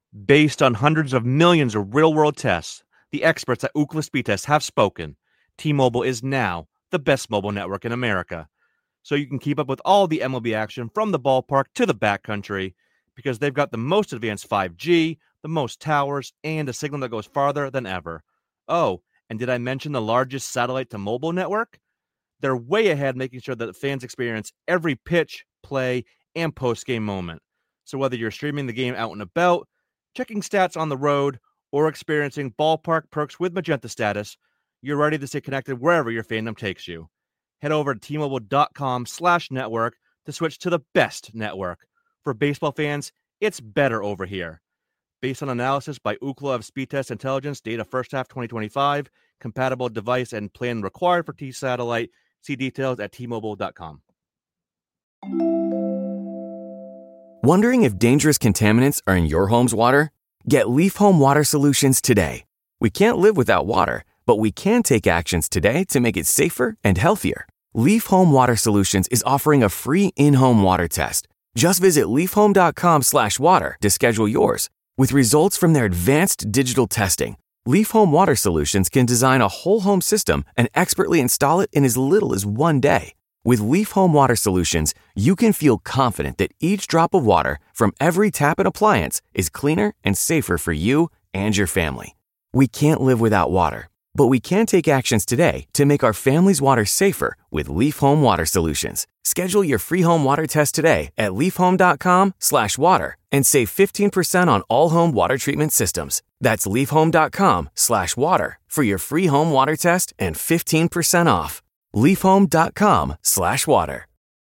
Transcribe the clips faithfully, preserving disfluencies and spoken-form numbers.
Based on hundreds of millions of real-world tests, the experts at Ookla Speed Test have spoken. T-Mobile is now the best mobile network in America. So you can keep up with all the M L B action from the ballpark to the backcountry because they've got the most advanced five G, the most towers, and a signal that goes farther than ever. Oh, and did I mention the largest satellite-to-mobile network? They're way ahead, making sure that fans experience every pitch, play, and post-game moment. So whether you're streaming the game out and about, checking stats on the road, or experiencing ballpark perks with Magenta Status, you're ready to stay connected wherever your fandom takes you. Head over to T-Mobile.com slash network to switch to the best network. For baseball fans, it's better over here. Based on analysis by Ookla of Speed Test Intelligence, data first half twenty twenty-five, compatible device and plan required for T-Satellite. See details at T Mobile dot com. Wondering if dangerous contaminants are in your home's water? Get Leaf Home Water Solutions today. We can't live without water, but we can take actions today to make it safer and healthier. Leaf Home Water Solutions is offering a free in-home water test. Just visit leafhome.com slash water to schedule yours. With results from their advanced digital testing, Leaf Home Water Solutions can design a whole home system and expertly install it in as little as one day. With Leaf Home Water Solutions, you can feel confident that each drop of water from every tap and appliance is cleaner and safer for you and your family. We can't live without water, but we can take actions today to make our family's water safer with Leaf Home Water Solutions. Schedule your free home water test today at leafhome.com slash water and save fifteen percent on all home water treatment systems. That's leafhome.com slash water for your free home water test and fifteen percent off. leafhome.com slash water.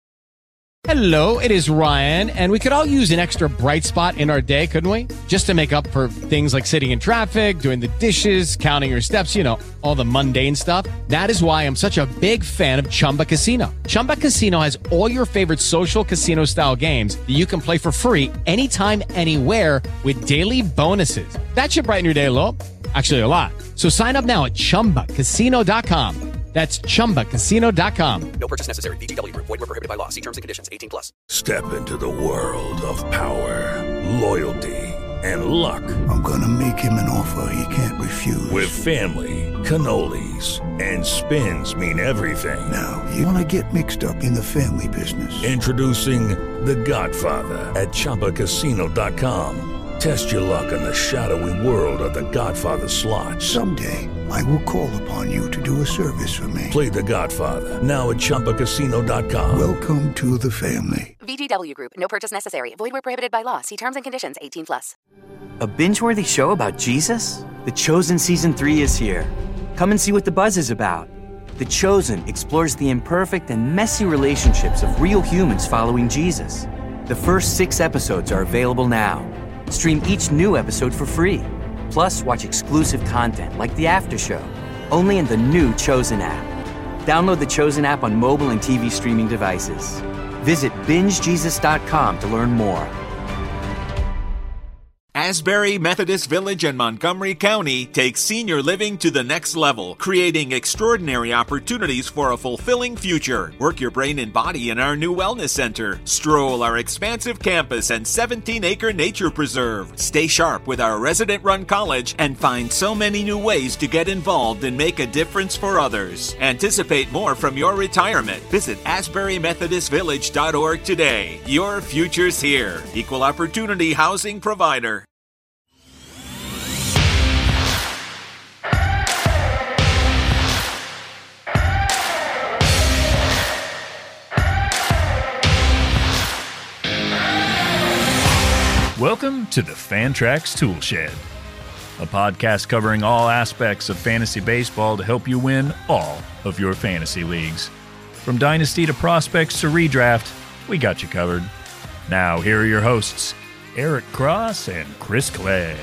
Hello, it is Ryan, and we could all use an extra bright spot in our day, couldn't we? Just to make up for things like sitting in traffic, doing the dishes, counting your steps, you know, all the mundane stuff. That is why I'm such a big fan of Chumba Casino. Chumba Casino has all your favorite social casino-style games that you can play for free anytime, anywhere with daily bonuses. That should brighten your day a little. Actually, a lot. So sign up now at chumba casino dot com. That's chumba casino dot com. No purchase necessary. V G W Group. Void where prohibited by law. See terms and conditions. eighteen plus. Step into the world of power, loyalty, and luck. I'm gonna make him an offer he can't refuse. With family, cannolis, and spins mean everything. Now, you wanna get mixed up in the family business. Introducing The Godfather at chumba casino dot com. Test your luck in the shadowy world of The Godfather slot. Someday, I will call upon you to do a service for me. Play The Godfather, now at chumba casino dot com. Welcome to the family. V G W Group. No purchase necessary. Void where prohibited by law. See terms and conditions. eighteen plus. A binge-worthy show about Jesus? The Chosen Season three is here. Come and see what the buzz is about. The Chosen explores the imperfect and messy relationships of real humans following Jesus. The first six episodes are available now. Stream each new episode for free. Plus, watch exclusive content like The After Show, only in the new Chosen app. Download the Chosen app on mobile and T V streaming devices. Visit binge jesus dot com to learn more. Asbury Methodist Village in Montgomery County takes senior living to the next level, creating extraordinary opportunities for a fulfilling future. Work your brain and body in our new wellness center. Stroll our expansive campus and seventeen-acre nature preserve. Stay sharp with our resident-run college and find so many new ways to get involved and make a difference for others. Anticipate more from your retirement. Visit asbury methodist village dot org today. Your future's here. Equal opportunity housing provider. Welcome to the Fantrax Toolshed, a podcast covering all aspects of fantasy baseball to help you win all of your fantasy leagues. From dynasty to prospects to redraft, we got you covered. Now, here are your hosts, Eric Cross and Chris Clay.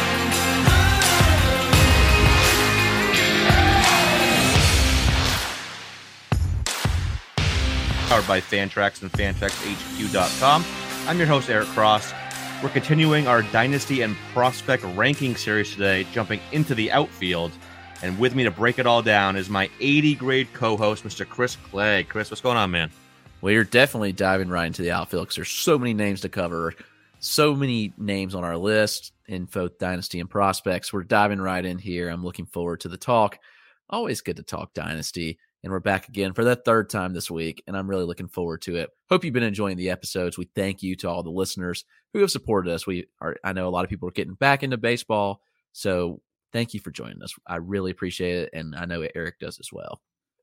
Powered by Fantrax and Fantrax H Q dot com. I'm your host, Eric Cross. We're continuing our Dynasty and Prospect ranking series today, jumping into the outfield. And with me to break it all down is my eighty-grade co-host, Mister Chris Clay. Chris, what's going on, man? Well, you're definitely diving right into the outfield because there's so many names to cover. so many names on our list in both Dynasty and Prospects. We're diving right in here. I'm looking forward to the talk. Always good to talk Dynasty. And we're back again for the third time this week, and I'm really looking forward to it. Hope you've been enjoying the episodes. We thank you to all the listeners who have supported us. We are, I know a lot of people are getting back into baseball, so thank you for joining us. I really appreciate it, and I know Eric does as well.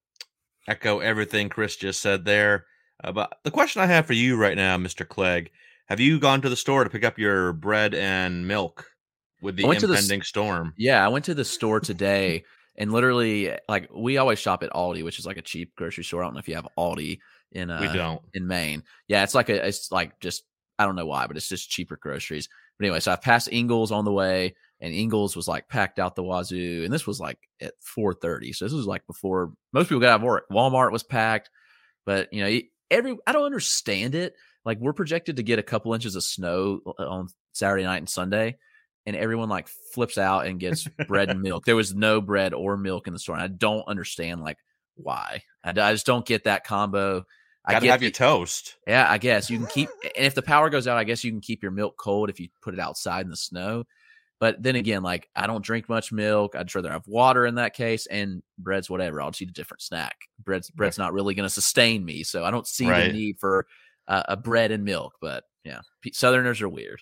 Echo everything Chris just said there. Uh, but the question I have for you right now, Mister Clegg, have you gone to the store to pick up your bread and milk with the impending the, storm? Yeah, I went to the store today. And literally, like, we always shop at Aldi, which is like a cheap grocery store. I don't know if you have Aldi in uh, we don't. in Maine. Yeah, it's like a, it's like just, I don't know why, but it's just cheaper groceries. But anyway, so I passed Ingles on the way, and Ingles was like packed out the wazoo. And this was like at four thirty. So this was like before most people got out of work. Walmart was packed. But, you know, every, I don't understand it. Like, we're projected to get a couple inches of snow on Saturday night and Sunday. And everyone like flips out and gets bread and milk. There was no bread or milk in the store. And I don't understand like why. I, I just don't get that combo. I Gotta get have the, your toast. Yeah, I guess you can keep. And if the power goes out, I guess you can keep your milk cold if you put it outside in the snow. But then again, like I don't drink much milk. I'd rather have water in that case. And bread's whatever. I'll just eat a different snack. Bread's bread's not really going to sustain me, so I don't see right. the need for uh, a bread and milk. But yeah, Southerners are weird.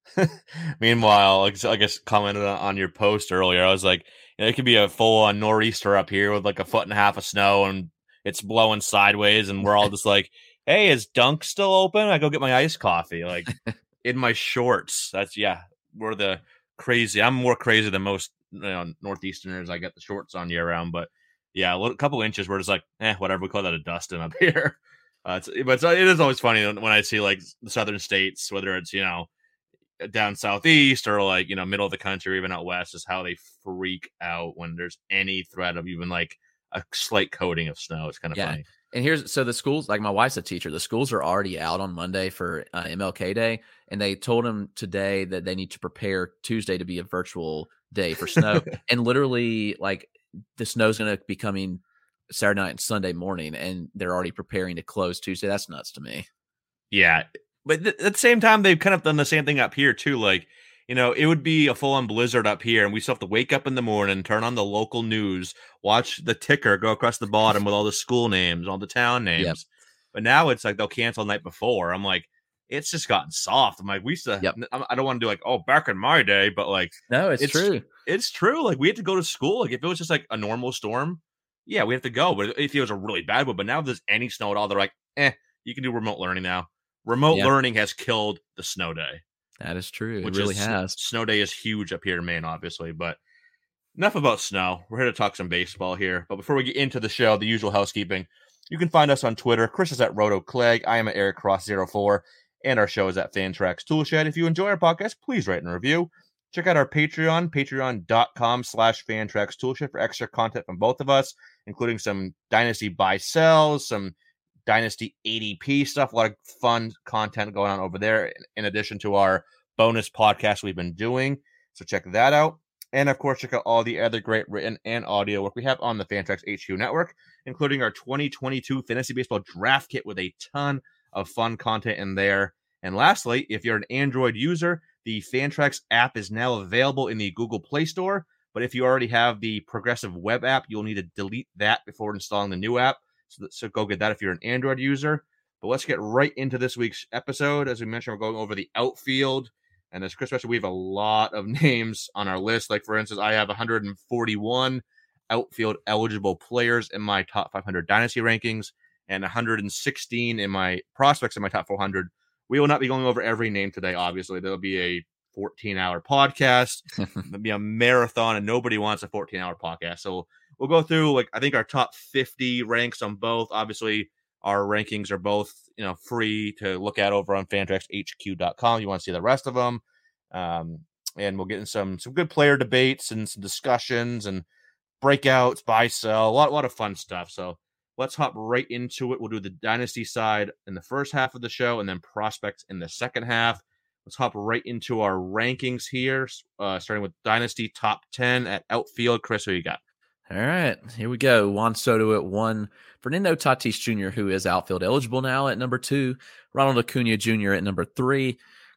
Meanwhile, I guess commented on your post earlier, I was like, you know, it could be a full-on nor'easter up here with like a foot and a half of snow, and it's blowing sideways, and we're all just like, hey, is Dunk still open? I go get my iced coffee, like in my shorts. That's yeah, we're the crazy. I'm more crazy than most you know, Northeasterners. I get the shorts on year round, but yeah, a little, couple inches, we're just like, eh, whatever. We call that a dusting up here. Uh, it's, but it's, it is always funny when I see like the southern states, whether it's you know. down southeast or like you know middle of the country or even out west, is how they freak out when there's any threat of even like a slight coating of snow. It's kind of yeah. funny. And here's so the schools, like my wife's a teacher, the schools are already out on Monday for uh, M L K Day, and they told them today that they need to prepare Tuesday to be a virtual day for snow. And literally like the snow's going to be coming Saturday night and Sunday morning, and they're already preparing to close Tuesday. That's nuts to me. Yeah. But th- at the same time, they've kind of done the same thing up here, too. Like, you know, it would be a full-on blizzard up here, and we still have to wake up in the morning, turn on the local news, watch the ticker go across the bottom with all the school names, all the town names. Yep. But now it's like they'll cancel the night before. I'm like, it's just gotten soft. I'm like, we used to, yep. I don't want to do like, oh, back in my day, but like, no, it's, it's true. It's true. Like, we had to go to school. Like, if it was just like a normal storm, yeah, we have to go. But if it was a really bad one, but now if there's any snow at all, they're like, eh, you can do remote learning now. Remote yep. learning has killed the snow day. That is true. Which it really is, has. Snow day is huge up here in Maine, obviously. But enough about snow. We're here to talk some baseball here. But before we get into the show, the usual housekeeping, you can find us on Twitter. Chris is at Roto Clegg. I am at Eric Cross zero four. And our show is at Fantrax Toolshed. If you enjoy our podcast, please rate and review. Check out our Patreon, patreon.com slash Fantrax Toolshed for extra content from both of us, including some Dynasty buy-sells, some Dynasty A D P stuff, a lot of fun content going on over there, in addition to our bonus podcast we've been doing. So check that out. And of course, check out all the other great written and audio work we have on the Fantrax H Q network, including our twenty twenty-two Fantasy Baseball Draft Kit with a ton of fun content in there. And lastly, if you're an Android user, the Fantrax app is now available in the Google Play Store. But if you already have the Progressive Web app, you'll need to delete that before installing the new app. So, so go get that if you're an Android user. But let's get right into this week's episode. As we mentioned, we're going over the outfield. And as Chris mentioned, we have a lot of names on our list. Like, for instance, I have one hundred forty-one outfield eligible players in my top five hundred dynasty rankings and one hundred sixteen in my prospects in my top four hundred. We will not be going over every name today, obviously. There'll be a fourteen-hour podcast. There'll be a marathon, and nobody wants a fourteen-hour podcast. So we'll go through, like, I think our top fifty ranks on both. Obviously, our rankings are both, you know, free to look at over on Fantrax H Q dot com. You want to see the rest of them. Um, and we'll get in some some good player debates and some discussions and breakouts, buy, sell, a lot, a lot of fun stuff. So let's hop right into it. We'll do the dynasty side in the first half of the show and then prospects in the second half. Let's hop right into our rankings here, uh, starting with dynasty top ten at outfield. Chris, who you got? All right, here we go. Juan Soto at one. Fernando Tatis Junior, who is outfield eligible now, at number two. Ronald Acuna Junior at number three.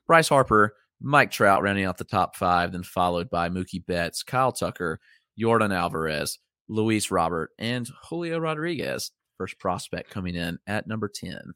Bryce Harper, Mike Trout rounding out the top five, then followed by Mookie Betts, Kyle Tucker, Jordan Alvarez, Luis Robert, and Julio Rodriguez. First prospect coming in at number ten.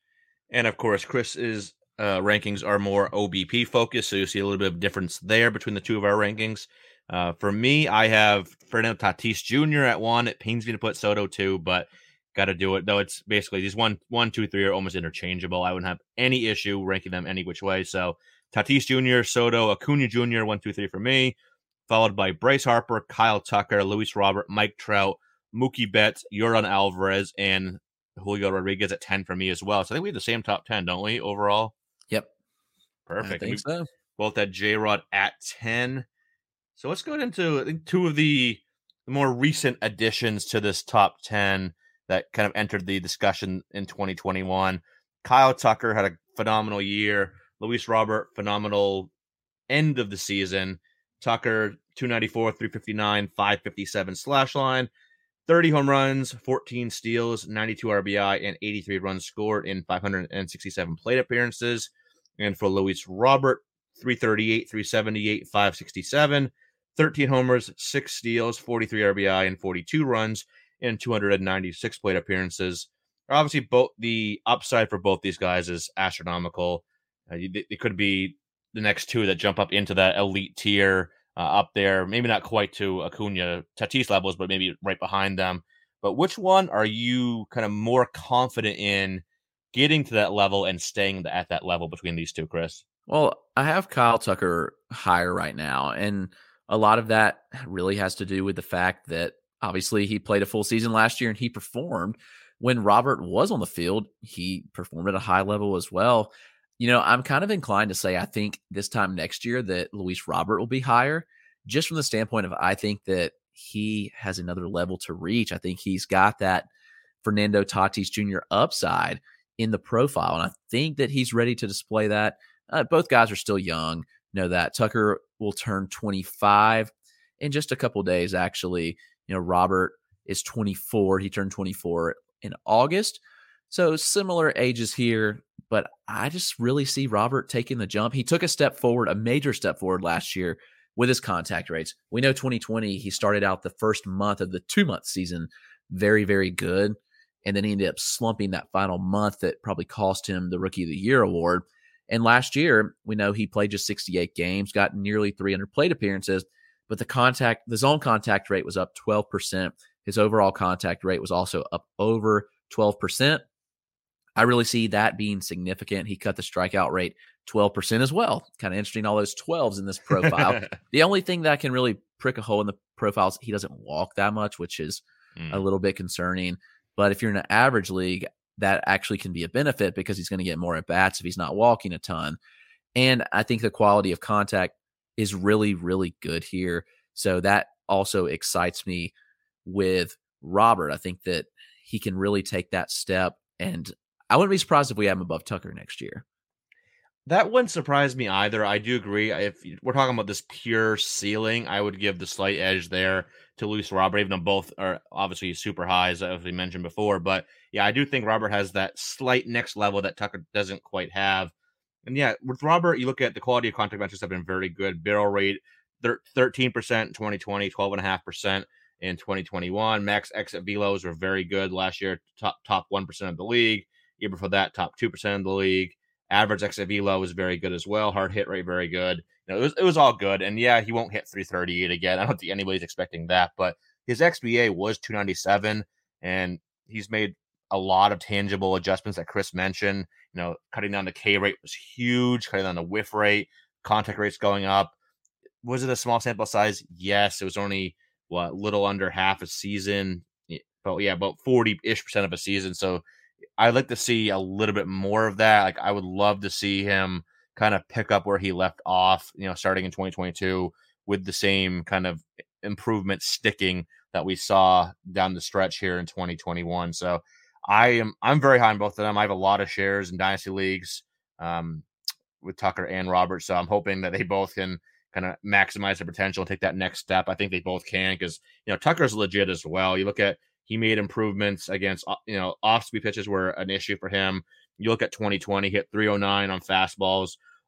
And of course, Chris's uh, rankings are more O B P focused, so you see a little bit of difference there between the two of our rankings. Uh, for me, I have Fernando Tatis Junior at one. It pains me to put Soto two, but got to do it. Though it's basically these one, one, two, three are almost interchangeable. I wouldn't have any issue ranking them any which way. So Tatis Junior, Soto, Acuna Junior, one, two, three for me, followed by Bryce Harper, Kyle Tucker, Luis Robert, Mike Trout, Mookie Betts, Jordan Alvarez, and Julio Rodriguez at ten for me as well. So I think we have the same top ten, don't we, overall? Yep. Perfect. I think so. Both at J-Rod at ten. So let's go into I think, two of the more recent additions to this top ten that kind of entered the discussion in twenty twenty-one. Kyle Tucker had a phenomenal year. Luis Robert, phenomenal end of the season. Tucker, two ninety-four, three fifty-nine, five fifty-seven slash line. thirty home runs, fourteen steals, ninety-two R B I, and eighty-three runs scored in five hundred sixty-seven plate appearances. And for Luis Robert, three thirty-eight, three seventy-eight, five sixty-seven, thirteen homers, six steals, forty-three R B I, and forty-two runs in two hundred ninety-six plate appearances. Obviously, both the upside for both these guys is astronomical. Uh, it could be the next two that jump up into that elite tier uh, up there. Maybe not quite to Acuna, Tatis levels, but maybe right behind them. But which one are you kind of more confident in getting to that level and staying at that level between these two, Chris? Well, I have Kyle Tucker higher right now, and a lot of that really has to do with the fact that obviously he played a full season last year and he performed. When Robert was on the field, he performed at a high level as well. You know, I'm kind of inclined to say I think this time next year that Luis Robert will be higher, just from the standpoint of I think that he has another level to reach. I think he's got that Fernando Tatis Junior upside in the profile, and I think that he's ready to display that. Uh, both guys are still young. Know that Tucker will turn twenty-five in just a couple days, actually. You know, Robert is twenty-four. He turned twenty-four in August. So similar ages here, but I just really see Robert taking the jump. He took a step forward, a major step forward last year with his contact rates. We know twenty twenty, he started out the first month of the two-month season very, very good. And then he ended up slumping that final month that probably cost him the Rookie of the Year award. And last year, we know he played just sixty-eight games, got nearly three hundred plate appearances, but the contact, the zone contact rate was up twelve percent. His overall contact rate was also up over twelve percent. I really see that being significant. He cut the strikeout rate twelve percent as well. Kind of interesting, all those twelves in this profile. The only thing that can really prick a hole in the profile is he doesn't walk that much, which is mm. a little bit concerning. But if you're in an average league, that actually can be a benefit because he's going to get more at-bats if he's not walking a ton. And I think the quality of contact is really, really good here. So that also excites me with Robert. I think that he can really take that step, and I wouldn't be surprised if we have him above Tucker next year. That wouldn't surprise me either. I do agree. If we're talking about this pure ceiling, I would give the slight edge there to Luis Robert, even though both are obviously super high, as we mentioned before. But yeah, I do think Robert has that slight next level that Tucker doesn't quite have. And yeah, with Robert, you look at the quality of contact metrics have been very good. Barrel rate, thirteen percent in twenty twenty, twelve point five percent in twenty twenty-one. Max exit velos were very good last year, top top one percent of the league. Year before that, top two percent of the league. Average exit velo was very good as well. Hard hit rate, very good. You know, it was it was all good. And yeah, he won't hit three thirty-eight again. I don't think anybody's expecting that. But his X B A was two ninety-seven, and he's made a lot of tangible adjustments that Chris mentioned. You know, cutting down the K rate was huge. Cutting down the whiff rate, contact rates going up. Was it a small sample size? Yes, it was only what little under half a season, but yeah, about forty-ish percent of a season. So I'd like to see a little bit more of that. Like I would love to see him kind of pick up where he left off, you know, starting in twenty twenty-two with the same kind of improvement sticking that we saw down the stretch here in twenty twenty-one. So I am, I'm very high on both of them. I have a lot of shares in dynasty leagues um, with Tucker and Robert. So I'm hoping that they both can kind of maximize their potential and take that next step. I think they both can, because, you know, Tucker's legit as well. You look at, he made improvements against, you know, off-speed pitches were an issue for him. You look at twenty twenty, hit three oh nine on fastballs,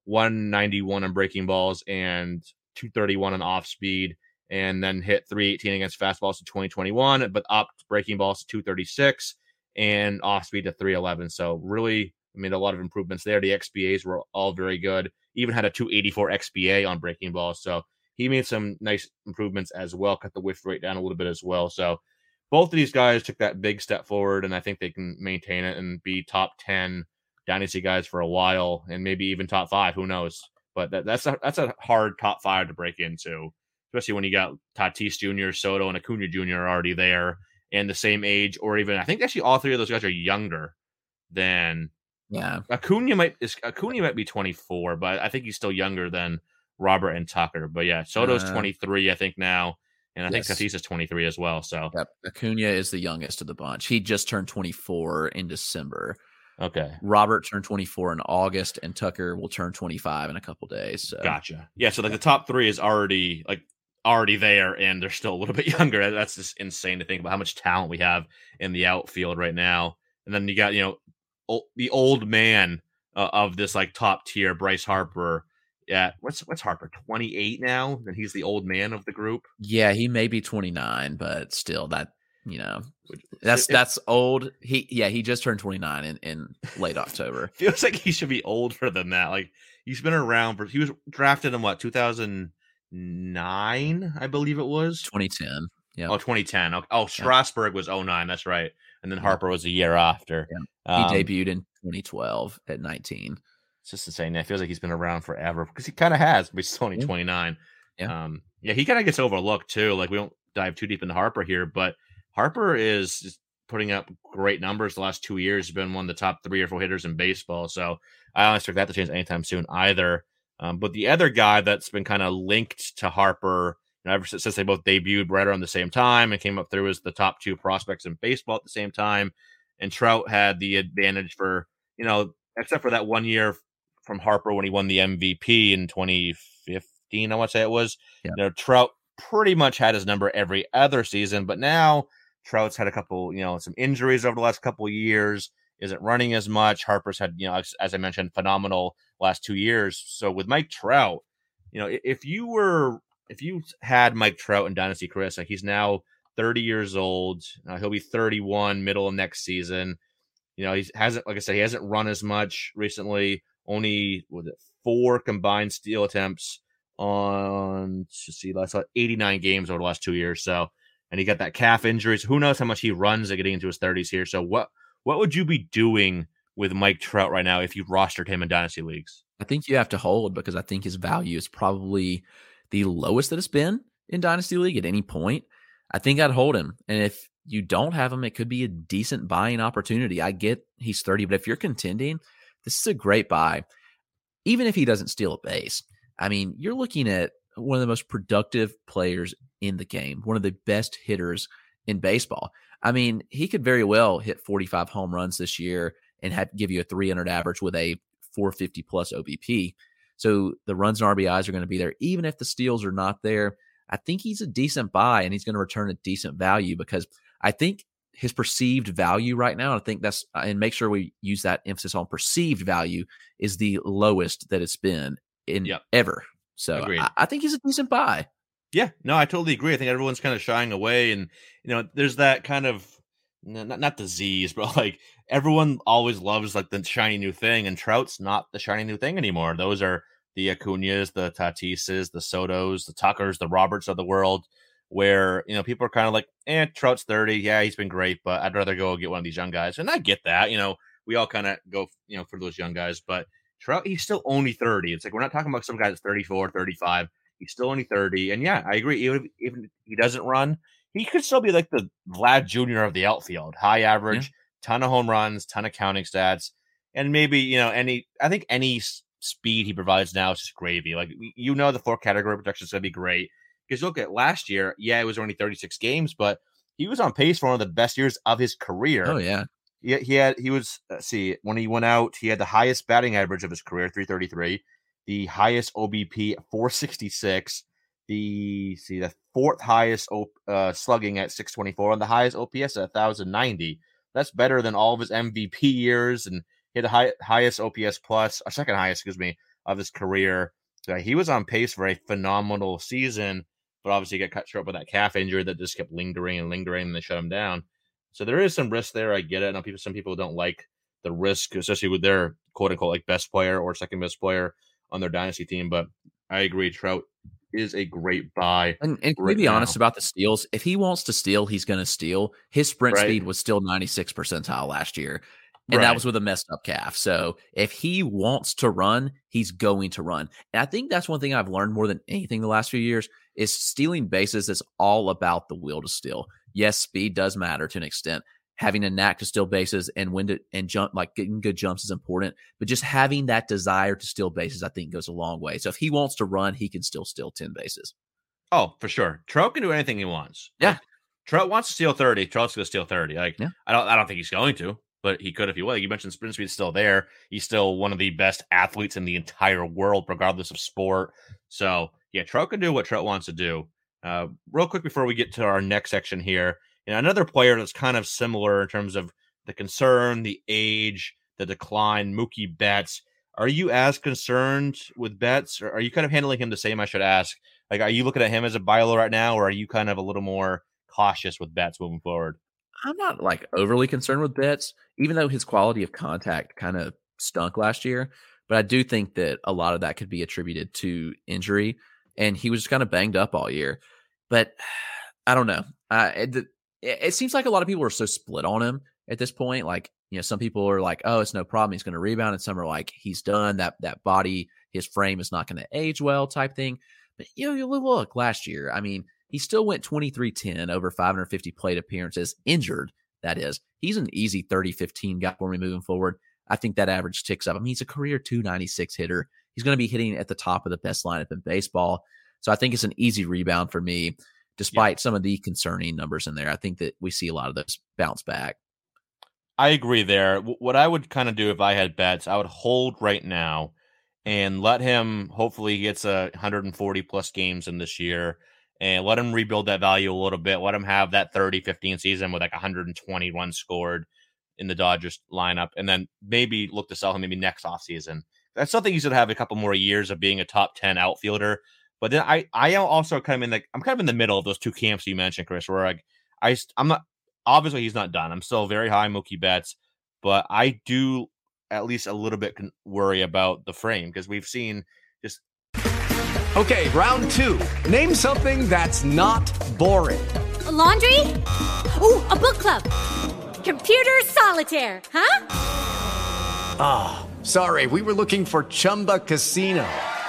one ninety-one on breaking balls and two thirty-one on off speed, and then hit three eighteen against fastballs to twenty twenty-one, but upped breaking balls to two thirty-six and off speed to three eleven. So really made a lot of improvements there. The X B As were all very good. Even had a two eighty-four X B A on breaking balls. So he made some nice improvements as well, cut the whiff rate down a little bit as well. So both of these guys took that big step forward, and I think they can maintain it and be top ten dynasty guys for a while, and maybe even top five. Who knows? But that, that's a that's a hard top five to break into, especially when you got Tatis Junior, Soto, and Acuna Junior are already there and the same age, or even I think actually all three of those guys are younger than yeah. Acuna might is Acuna might be twenty-four, but I think he's still younger than Robert and Tucker. But yeah, Soto's uh, twenty-three, I think now. And I yes. think Tatis is twenty-three as well. So yep. Acuna is the youngest of the bunch. He just turned twenty-four in December. Okay. Robert turned twenty-four in August, and Tucker will turn twenty-five in a couple days. So. Gotcha. Yeah. So like the top three is already like already there, and they're still a little bit younger. That's just insane to think about how much talent we have in the outfield right now. And then you got, you know, o- the old man uh, of this like top tier, Bryce Harper. Yeah, what's what's Harper, twenty-eight now? And he's the old man of the group. Yeah, he may be twenty-nine, but still, that you know, that's if, that's old. He yeah, he just turned twenty-nine in, in late October. Feels like he should be older than that. Like he's been around for. He was drafted in what, two thousand nine, I believe it was. twenty ten. Yeah. Oh, twenty ten. Oh, oh Strasburg yeah. was oh nine. That's right. And then Harper was a year after. Yeah. He um, debuted in twenty twelve at nineteen. It's just insane. It feels like he's been around forever because he kind of has, but he's only twenty-nine. Yeah, um, yeah, he kind of gets overlooked too. Like we don't dive too deep into Harper here, but Harper is just putting up great numbers the last two years. He's been one of the top three or four hitters in baseball. So I don't expect that to change anytime soon either. Um, but the other guy that's been kind of linked to Harper, you know, ever since, since they both debuted right around the same time and came up through as the top two prospects in baseball at the same time, and Trout had the advantage for, you know, except for that one year from Harper when he won the M V P in twenty fifteen, I want to say it was. Yeah. You know, Trout pretty much had his number every other season, but now Trout's had a couple, you know, some injuries over the last couple of years, isn't running as much. Harper's had, you know, as, as I mentioned, phenomenal last two years. So with Mike Trout, you know, if you were, if you had Mike Trout in Dynasty, Chris, like he's now thirty years old, uh, he'll be thirty-one middle of next season. You know, he hasn't, like I said, he hasn't run as much recently. Only was it four combined steal attempts on, let's see, last eighty-nine games over the last two years. So, and he got that calf injury. So who knows how much he runs at getting into his thirties here. So what what would you be doing with Mike Trout right now if you rostered him in dynasty leagues? I think you have to hold because I think his value is probably the lowest that it's been in dynasty league at any point. I think I'd hold him, and if you don't have him, it could be a decent buying opportunity. I get he's thirty, but if you're contending, this is a great buy, even if he doesn't steal a base. I mean, you're looking at one of the most productive players in the game, one of the best hitters in baseball. I mean, he could very well hit forty-five home runs this year and have give you a three hundred average with a four fifty plus O B P. So the runs and R B Is are going to be there, even if the steals are not there. I think he's a decent buy, and he's going to return a decent value because I think his perceived value right now, I think that's, and make sure we use that emphasis on perceived value, is the lowest that it's been in yep. ever. So I, I think he's a decent buy. Yeah, no, I totally agree. I think everyone's kind of shying away, and you know, there's that kind of not not disease, but like everyone always loves like the shiny new thing, and Trout's not the shiny new thing anymore. Those are the Acuñas, the Tatises, the Sotos, the Tuckers, the Roberts of the world. Where, you know, people are kind of like, eh, Trout's thirty. Yeah, he's been great, but I'd rather go get one of these young guys. And I get that. You know, we all kind of go, you know, for those young guys. But Trout, he's still only thirty. It's like we're not talking about some guy that's thirty-four, thirty-five. He's still only thirty. And yeah, I agree. Even if, even if he doesn't run, he could still be like the Vlad Junior of the outfield. High average, yeah. ton of home runs, ton of counting stats. And maybe, you know, any, I think any speed he provides now is just gravy. Like, you know, the four category protection is going to be great. Because look at last year, yeah, it was only thirty-six games, but he was on pace for one of the best years of his career. Oh, yeah. He, he had, he was, let's see, when he went out, he had the highest batting average of his career, three thirty-three, the highest O B P, four sixty-six, the, see, the fourth highest uh, slugging at six twenty-four, and the highest O P S at one thousand ninety. That's better than all of his M V P years, and he had the high, highest O P S plus, or second highest, excuse me, of his career. So he was on pace for a phenomenal season, but obviously he got cut short with that calf injury that just kept lingering and lingering, and they shut him down. So there is some risk there. I get it. I know people, some people don't like the risk, especially with their quote unquote like best player or second best player on their dynasty team. But I agree, Trout is a great buy. And, and right to be now. honest about the steals, if he wants to steal, he's going to steal. His sprint Right. speed was still ninety-six percentile last year, and Right. that was with a messed up calf. So if he wants to run, he's going to run. And I think that's one thing I've learned more than anything the last few years is stealing bases is all about the will to steal. Yes, speed does matter to an extent. Having a knack to steal bases and when to and jump, like getting good jumps is important, but just having that desire to steal bases, I think goes a long way. So if he wants to run, he can still steal ten bases. Oh, for sure. Trout can do anything he wants. Yeah. Like, Trout wants to steal thirty. Trout's going to steal thirty. Like, Yeah. I don't I don't think he's going to, but he could if he would. Like you mentioned, sprint speed's still there. He's still one of the best athletes in the entire world, regardless of sport. So, yeah, Trout can do what Trout wants to do. Uh, real quick before we get to our next section here, you know, another player that's kind of similar in terms of the concern, the age, the decline, Mookie Betts. Are you as concerned with Betts, or are you kind of handling him the same, I should ask? Like, are you looking at him as a buy low right now, or are you kind of a little more cautious with Betts moving forward? I'm not like overly concerned with Betts, even though his quality of contact kind of stunk last year. But I do think that a lot of that could be attributed to injury, and he was just kind of banged up all year. But I don't know. Uh, it, it, it seems like a lot of people are so split on him at this point. Like, you know, some people are like, "Oh, it's no problem. He's going to rebound," and some are like, "He's done. That that body, his frame is not going to age well," type thing. But you know, you look last year. I mean, he still went twenty-three ten over five hundred fifty plate appearances, injured. That is, he's an easy thirty fifteen guy for me moving forward. I think that average ticks up. I mean, he's a career two ninety-six hitter. He's going to be hitting at the top of the best lineup in baseball. So I think it's an easy rebound for me, despite yeah. some of the concerning numbers in there. I think that we see a lot of those bounce back. I agree there. What I would kind of do if I had Betts, I would hold right now and let him, hopefully he gets a one hundred forty plus games in this year, and let him rebuild that value a little bit. Let him have that thirty fifteen season with like one hundred twenty runs scored in the Dodgers lineup, and then maybe look to sell him maybe next offseason. That's something he's going to have a couple more years of being a top ten outfielder. But then I, I am also kind of in the, I'm kind of in the middle of those two camps you mentioned, Chris, where like, I, I'm not, obviously he's not done. I'm still very high Mookie Betts, but I do at least a little bit worry about the frame because we've seen just. Okay, round two. Name something that's not boring. A laundry? Ooh, a book club. Computer solitaire, huh? Ah, oh, sorry, we were looking for Chumba Casino.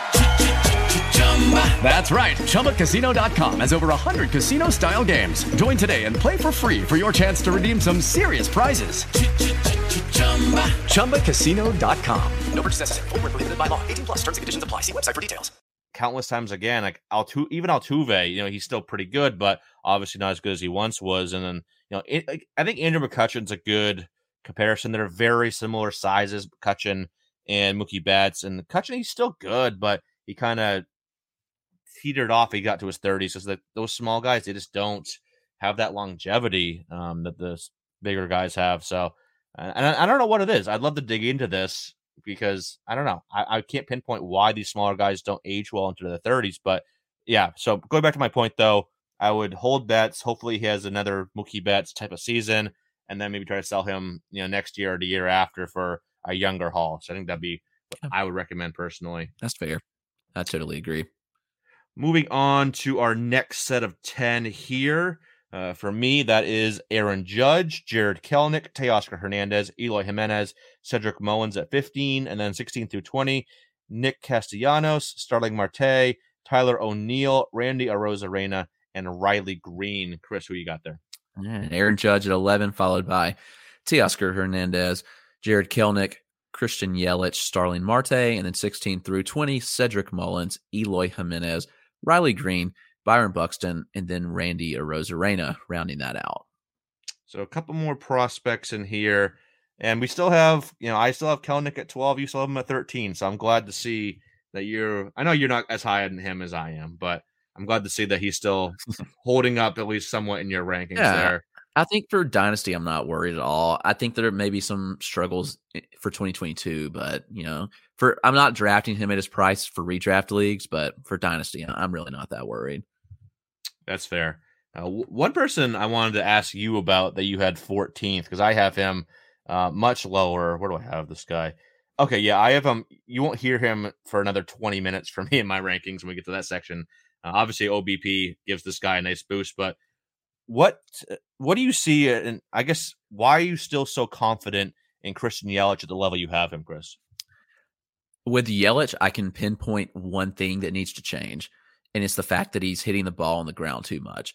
That's right. Chumba Casino dot com has over one hundred casino-style games. Join today and play for free for your chance to redeem some serious prizes. Chumba Casino dot com. No purchase necessary. Void where prohibited by law. eighteen plus. Terms and conditions apply. See website for details. Countless times again, like Altu- even Altuve, you know, he's still pretty good, but obviously not as good as he once was. And then, you know, it, I think Andrew McCutchen's a good comparison. They're very similar sizes, McCutchen and Mookie Betts. And McCutchen, he's still good, but he kind of teetered off. He got to his thirties. So that those small guys, they just don't have that longevity um, that the bigger guys have. So, and I, I don't know what it is. I'd love to dig into this because I don't know. I, I can't pinpoint why these smaller guys don't age well into the thirties. But yeah, so going back to my point, though, I would hold Betts. Hopefully he has another Mookie Betts type of season, and then maybe try to sell him, you know, next year or the year after for a younger haul. So I think that'd be what I would recommend personally. That's fair. I totally agree. Moving on to our next set of ten here. Uh, for me, that is Aaron Judge, Jared Kelenic, Teoscar Hernandez, Eloy Jimenez, Cedric Mullins at fifteen, and then sixteen through twenty, Nick Castellanos, Starling Marte, Tyler O'Neill, Randy Arozarena, and Riley Green. Chris, who you got there? Yeah, Aaron Judge at eleven, followed by Teoscar Hernandez, Jared Kelenic, Christian Yelich, Starling Marte, and then sixteen through twenty, Cedric Mullins, Eloy Jimenez, Riley Green, Byron Buxton, and then Randy Arozarena rounding that out. So a couple more prospects in here. And we still have, you know, I still have Kelenic at twelve. You still have him at thirteen. So I'm glad to see that you're, I know you're not as high on him as I am, but I'm glad to see that he's still holding up at least somewhat in your rankings yeah, there. I think for Dynasty, I'm not worried at all. I think there may be some struggles for twenty twenty-two, but you know, for I'm not drafting him at his price for redraft leagues, but for Dynasty, I'm really not that worried. That's fair. Uh, w- one person I wanted to ask you about that you had fourteenth, because I have him uh, much lower. Where do I have this guy? Okay, yeah, I have him. You won't hear him for another twenty minutes from me in my rankings when we get to that section. Uh, obviously, O B P gives this guy a nice boost, but what what do you see? And I guess why are you still so confident in Christian Yelich at the level you have him, Chris? With Yelich, I can pinpoint one thing that needs to change, and it's the fact that he's hitting the ball on the ground too much.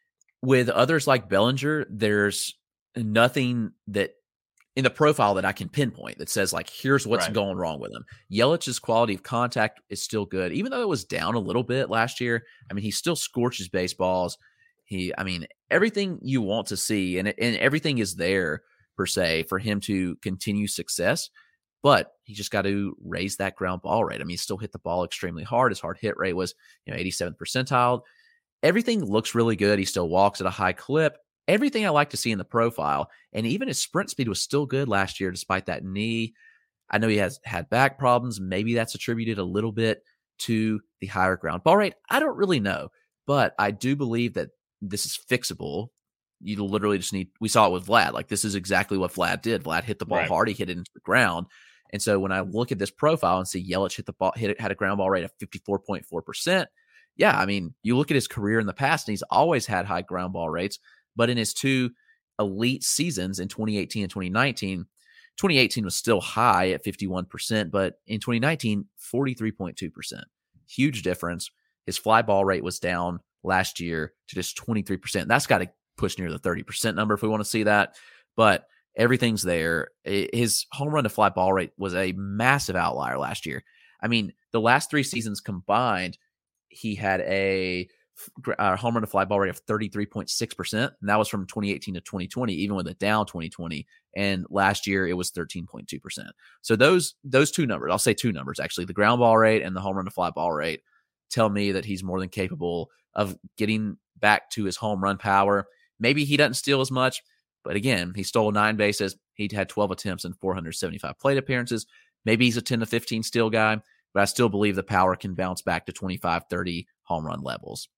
With others like Bellinger, there's nothing that in the profile that I can pinpoint that says, like, here's what's Right. going wrong with him. Yelich's quality of contact is still good, even though it was down a little bit last year. I mean, he still scorches baseballs. He, I mean, everything you want to see, and and everything is there per se for him to continue success. But he just got to raise that ground ball rate. I mean, he still hit the ball extremely hard. His hard hit rate was, you know, eighty-seventh percentile. Everything looks really good. He still walks at a high clip. Everything I like to see in the profile, and even his sprint speed was still good last year, despite that knee. I know he has had back problems. Maybe that's attributed a little bit to the higher ground ball rate. I don't really know, but I do believe that this is fixable. You literally just need, we saw it with Vlad. Like, this is exactly what Vlad did. Vlad hit the ball Right. hard. He hit it into the ground. And so when I look at this profile and see Yelich hit the ball, hit it, had a ground ball rate of fifty-four point four percent. Yeah. I mean, you look at his career in the past and he's always had high ground ball rates, but in his two elite seasons in twenty eighteen and twenty nineteen, twenty eighteen was still high at fifty-one percent, but in twenty nineteen, forty-three point two percent. Huge difference. His fly ball rate was down last year to just twenty-three percent. That's got to push near the thirty percent number if we want to see that. But everything's there. His home run to fly ball rate was a massive outlier last year. I mean, the last three seasons combined, he had a, a home run to fly ball rate of thirty-three point six percent. And that was from twenty eighteen to twenty twenty, even with a down twenty twenty. And last year it was thirteen point two percent. So those those two numbers, I'll say two numbers actually, the ground ball rate and the home run to fly ball rate, tell me that he's more than capable of getting back to his home run power. Maybe he doesn't steal as much, but again, he stole nine bases. He had twelve attempts and four hundred seventy-five plate appearances. Maybe he's a ten to fifteen steal guy, but I still believe the power can bounce back to twenty-five, thirty home run levels.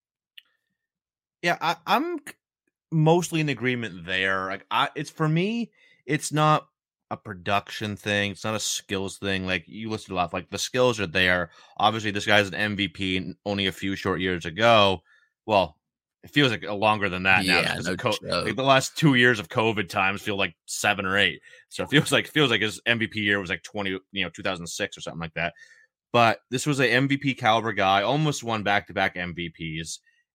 Yeah, I, I'm mostly in agreement there. Like, I, it's for me, it's not a production thing. It's not a skills thing. Like, you listed a lot. Like, the skills are there. Obviously, this guy's an M V P only a few short years ago. Well, it feels like longer than that now. Yeah, because no of co- joke. like the last two years of COVID times feel like seven or eight. So it feels like feels like his M V P year was like twenty, you know, two thousand six or something like that. But this was a M V P caliber guy, almost won back-to-back M V Ps,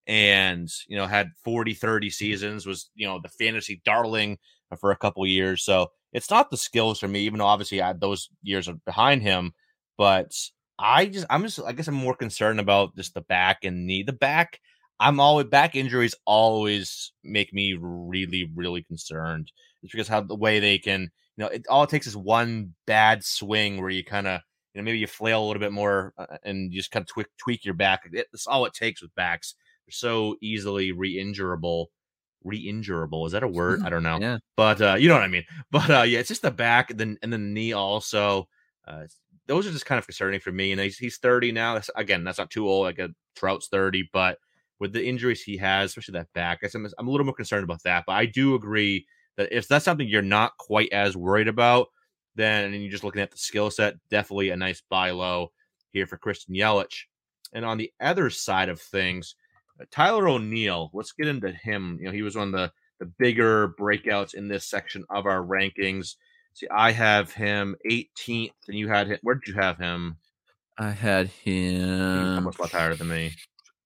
and you know had forty, thirty seasons. Was you know the fantasy darling for a couple years. So it's not the skills for me, even though obviously I had those years behind him. But I just, I'm just, I guess I'm more concerned about just the back and knee. The back. I'm always back injuries always make me really, really concerned. It's because how the way they can, you know, it all it takes is one bad swing where you kind of, you know, maybe you flail a little bit more uh, and you just kind of tweak, tweak your back. It, that's all it takes with backs. They're so easily re-injurable. Re-injurable, is that a word? I don't know. Yeah. But uh, you know what I mean. But uh, yeah, it's just the back and then and then the knee also. Uh, those are just kind of concerning for me. And he's, he's thirty now. That's, again, that's not too old. Like a Trout's thirty, but with the injuries he has, especially that back, I guess I'm, I'm a little more concerned about that. But I do agree that if that's something you're not quite as worried about, then and you're just looking at the skill set, definitely a nice buy low here for Christian Yelich. And on the other side of things, uh, Tyler O'Neill, let's get into him. You know, he was one of the, the bigger breakouts in this section of our rankings. See, I have him eighteenth, and you had him. Where did you have him? I had him almost a lot higher than me.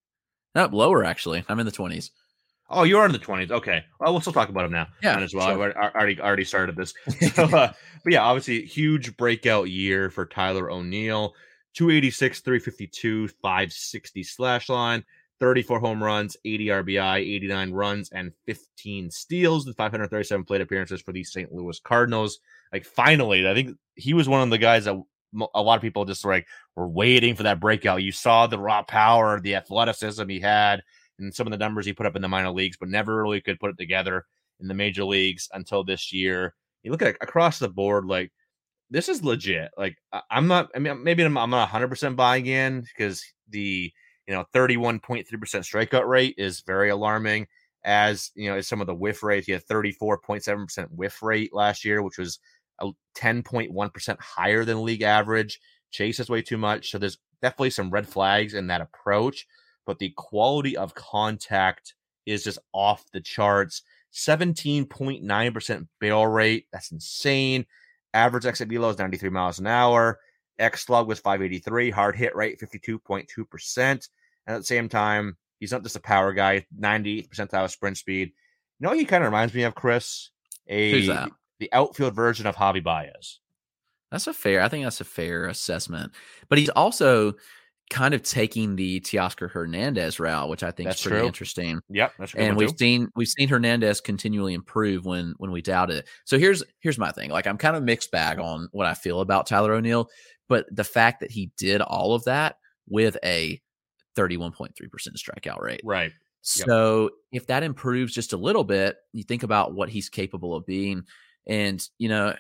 No, lower actually. I'm in the twenties. Oh, you're in the twenties. Okay. Well, we'll still talk about him now. Yeah, as well. sure. I already already started this. So, uh, but yeah, obviously, huge breakout year for Tyler O'Neill. two eighty-six, three fifty-two, five sixty slash line, thirty-four home runs, eighty R B I, eighty-nine runs, and fifteen steals, and five hundred thirty-seven plate appearances for the Saint Louis Cardinals. Like, finally, I think he was one of the guys that a lot of people just like were waiting for that breakout. You saw the raw power, the athleticism he had, and some of the numbers he put up in the minor leagues, but never really could put it together in the major leagues until this year. You look at it across the board, like this is legit. Like I- I'm not, I mean, maybe I'm, I'm not one hundred percent buying in because the, you know, thirty-one point three percent strikeout rate is very alarming. As you know, as some of the whiff rates, he had thirty-four point seven percent whiff rate last year, which was a ten point one percent higher than league average. Chases way too much. So there's definitely some red flags in that approach, but the quality of contact is just off the charts. seventeen point nine percent barrel rate. That's insane. Average exit velo is ninety-three miles an hour. X slug was five eighty-three. Hard hit rate, fifty-two point two percent. And at the same time, he's not just a power guy, ninety-eighth percentile sprint speed. You know, he kind of reminds me of, Chris, a Who's that? the outfield version of Javi Baez. That's a fair, I think that's a fair assessment. But he's also kind of taking the Teoscar Hernandez route, which I think That's is pretty true. interesting. Yep, that's a good and one we've too. seen we've seen Hernandez continually improve when when we doubt it. So here's here's my thing. Like I'm kind of mixed bag on what I feel about Tyler O'Neill, but the fact that he did all of that with a thirty-one point three percent strikeout rate. Right. Yep. So if that improves just a little bit, you think about what he's capable of being. And, you know,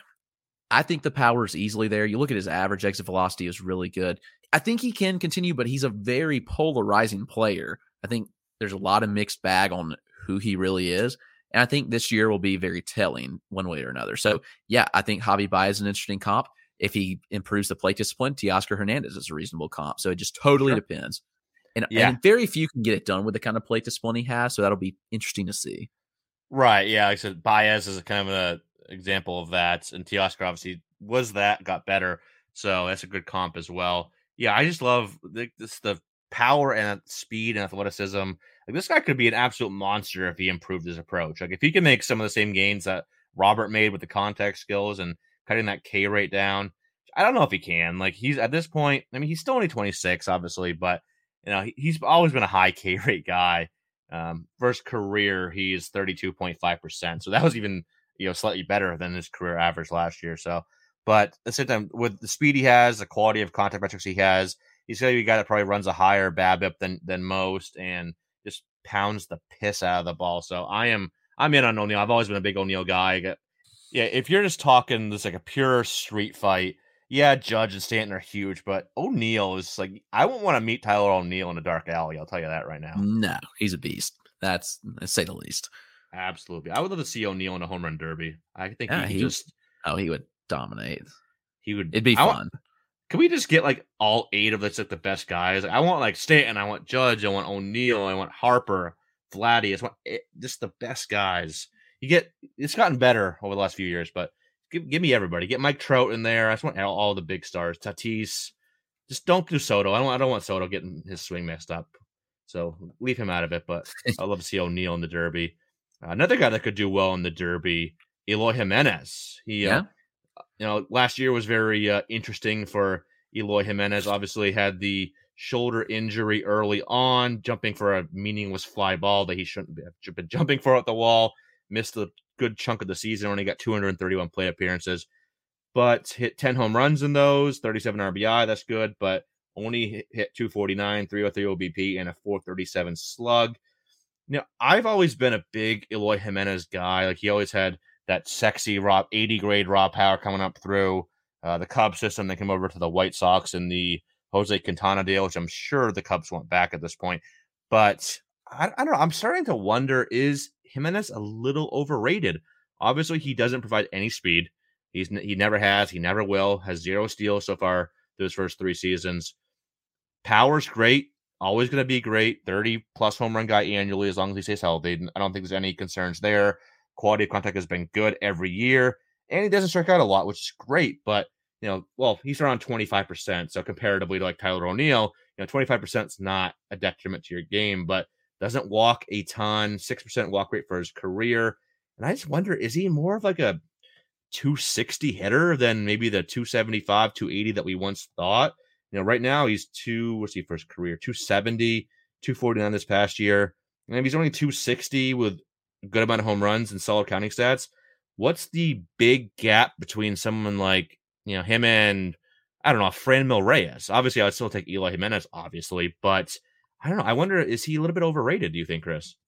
I think the power is easily there. You look at his average exit velocity is really good. I think he can continue, but he's a very polarizing player. I think there's a lot of mixed bag on who he really is. And I think this year will be very telling one way or another. So, yeah, I think Javi Baez is an interesting comp. If he improves the plate discipline, Teoscar Hernandez is a reasonable comp. So it just totally Sure. depends. And, Yeah. and very few can get it done with the kind of plate discipline he has. So that'll be interesting to see. Right. Yeah. Like I said, Baez is a kind of an example of that. And Teoscar obviously was that, got better. So that's a good comp as well. Yeah. I just love the, this, the power and speed and athleticism. Like this guy could be an absolute monster if he improved his approach. Like if he can make some of the same gains that Robert made with the contact skills and cutting that K rate down. I don't know if he can. Like he's at this point, I mean, he's still only twenty-six, obviously, but you know, he, he's always been a high K rate guy. Um, first career, he's thirty-two point five percent. So that was even, you know, slightly better than his career average last year. So, but at the same time, with the speed he has, the quality of contact metrics he has, he's going to be a guy that probably runs a higher BABIP than than most and just pounds the piss out of the ball. So I am, I'm in on O'Neill. I've always been a big O'Neill guy. I get, yeah, if you're just talking this like a pure street fight, yeah, Judge and Stanton are huge, but O'Neill is like, I won't want to meet Tyler O'Neill in a dark alley. I'll tell you that right now. No, he's a beast. That's, let's say the least. Absolutely. I would love to see O'Neill in a home run derby. I think Yeah, he, he- could just, Oh, he would dominate. he would, It'd be I want- fun. Can we just get like all eight of us like the best guys? Like, I want like Stanton, I want Judge, I want O'Neill, I want Harper, Vladdy. I just want it, just the best guys. You get, it's gotten better over the last few years, but give, give me everybody. Get Mike Trout in there. I just want all, all the big stars. Tatis. Just don't do Soto. I don't. I don't want Soto getting his swing messed up. So leave him out of it. But I'd love to see O'Neill in the Derby. Uh, another guy that could do well in the Derby, Eloy Jimenez. He, Yeah. uh, you know, last year was very uh, interesting for Eloy Jimenez. Obviously, had the shoulder injury early on, jumping for a meaningless fly ball that he shouldn't have been jumping for at the wall. Missed a good chunk of the season. Only got two hundred thirty-one plate appearances, but hit ten home runs in those, thirty-seven R B I. That's good, but only hit two forty-nine, three oh three O B P, and a four thirty-seven slug. You know, I've always been a big Eloy Jimenez guy. Like he always had that sexy raw eighty grade raw power coming up through uh, the Cubs system. They came over to the White Sox in the Jose Quintana deal, which I'm sure the Cubs want back at this point. But I, I don't know. I'm starting to wonder, is Jimenez a little overrated? Obviously, he doesn't provide any speed. He's he never has. He never will. Has zero steals so far through his first three seasons. Power's great. Always going to be great. thirty plus home run guy annually as long as he stays healthy. I don't think there's any concerns there. Quality of contact has been good every year. And he doesn't strike out a lot, which is great. But, you know, well, he's around twenty-five percent. So comparatively to like Tyler O'Neill, you know, twenty-five percent is not a detriment to your game, but doesn't walk a ton, six percent walk rate for his career. And I just wonder, is he more of like a two sixty hitter than maybe the two seventy-five, two eighty that we once thought? You know, right now he's two, what's he for his career? two seventy, two forty-nine this past year. And if he's only two sixty with a good amount of home runs and solid counting stats, what's the big gap between someone like, you know, him and, I don't know, Franmil Reyes? Obviously, I would still take Eloy Jimenez, obviously, but I don't know. I wonder, is he a little bit overrated, do you think, Chris?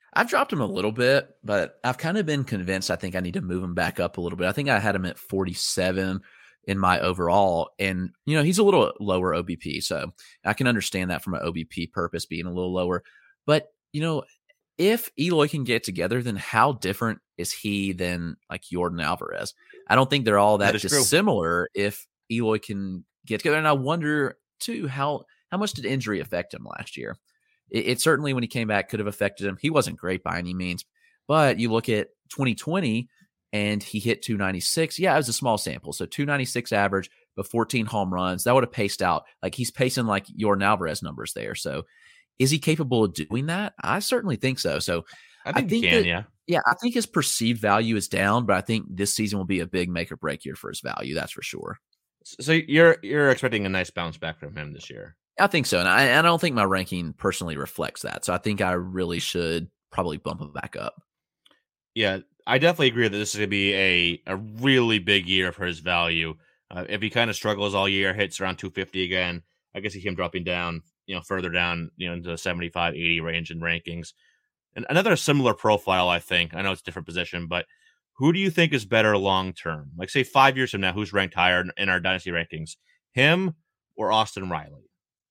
I've dropped him a little bit, but I've kind of been convinced I think I need to move him back up a little bit. I think I had him at forty-seven in my overall, and you know he's a little lower O B P, so I can understand that from an O B P purpose being a little lower. But you know, if Eloy can get together, then how different is he than like Jordan Alvarez? I don't think they're all that, that dissimilar if Eloy can get together. And I wonder too how how much did injury affect him last year? It, it certainly, when he came back, could have affected him. He wasn't great by any means, but you look at twenty twenty and he hit two ninety-six. Yeah, it was a small sample. So two ninety-six average, but fourteen home runs. That would have paced out. Like he's pacing like Jordan Alvarez numbers there. So is he capable of doing that? I certainly think so. So I think, I think he can, that, yeah. Yeah, I think his perceived value is down, but I think this season will be a big make or break year for his value. That's for sure. So you're you're expecting a nice bounce back from him this year? I think so. And I, I don't think my ranking personally reflects that. So I think I really should probably bump him back up. Yeah, I definitely agree that this is going to be a, a really big year for his value. Uh, if he kind of struggles all year, hits around two fifty again, I guess he him dropping down, you know, further down, you know, into the seventy-five, eighty range in rankings. And another similar profile, I think. I know it's a different position, but who do you think is better long term? Like, say, five years from now, who's ranked higher in our dynasty rankings? Him or Austin Riley?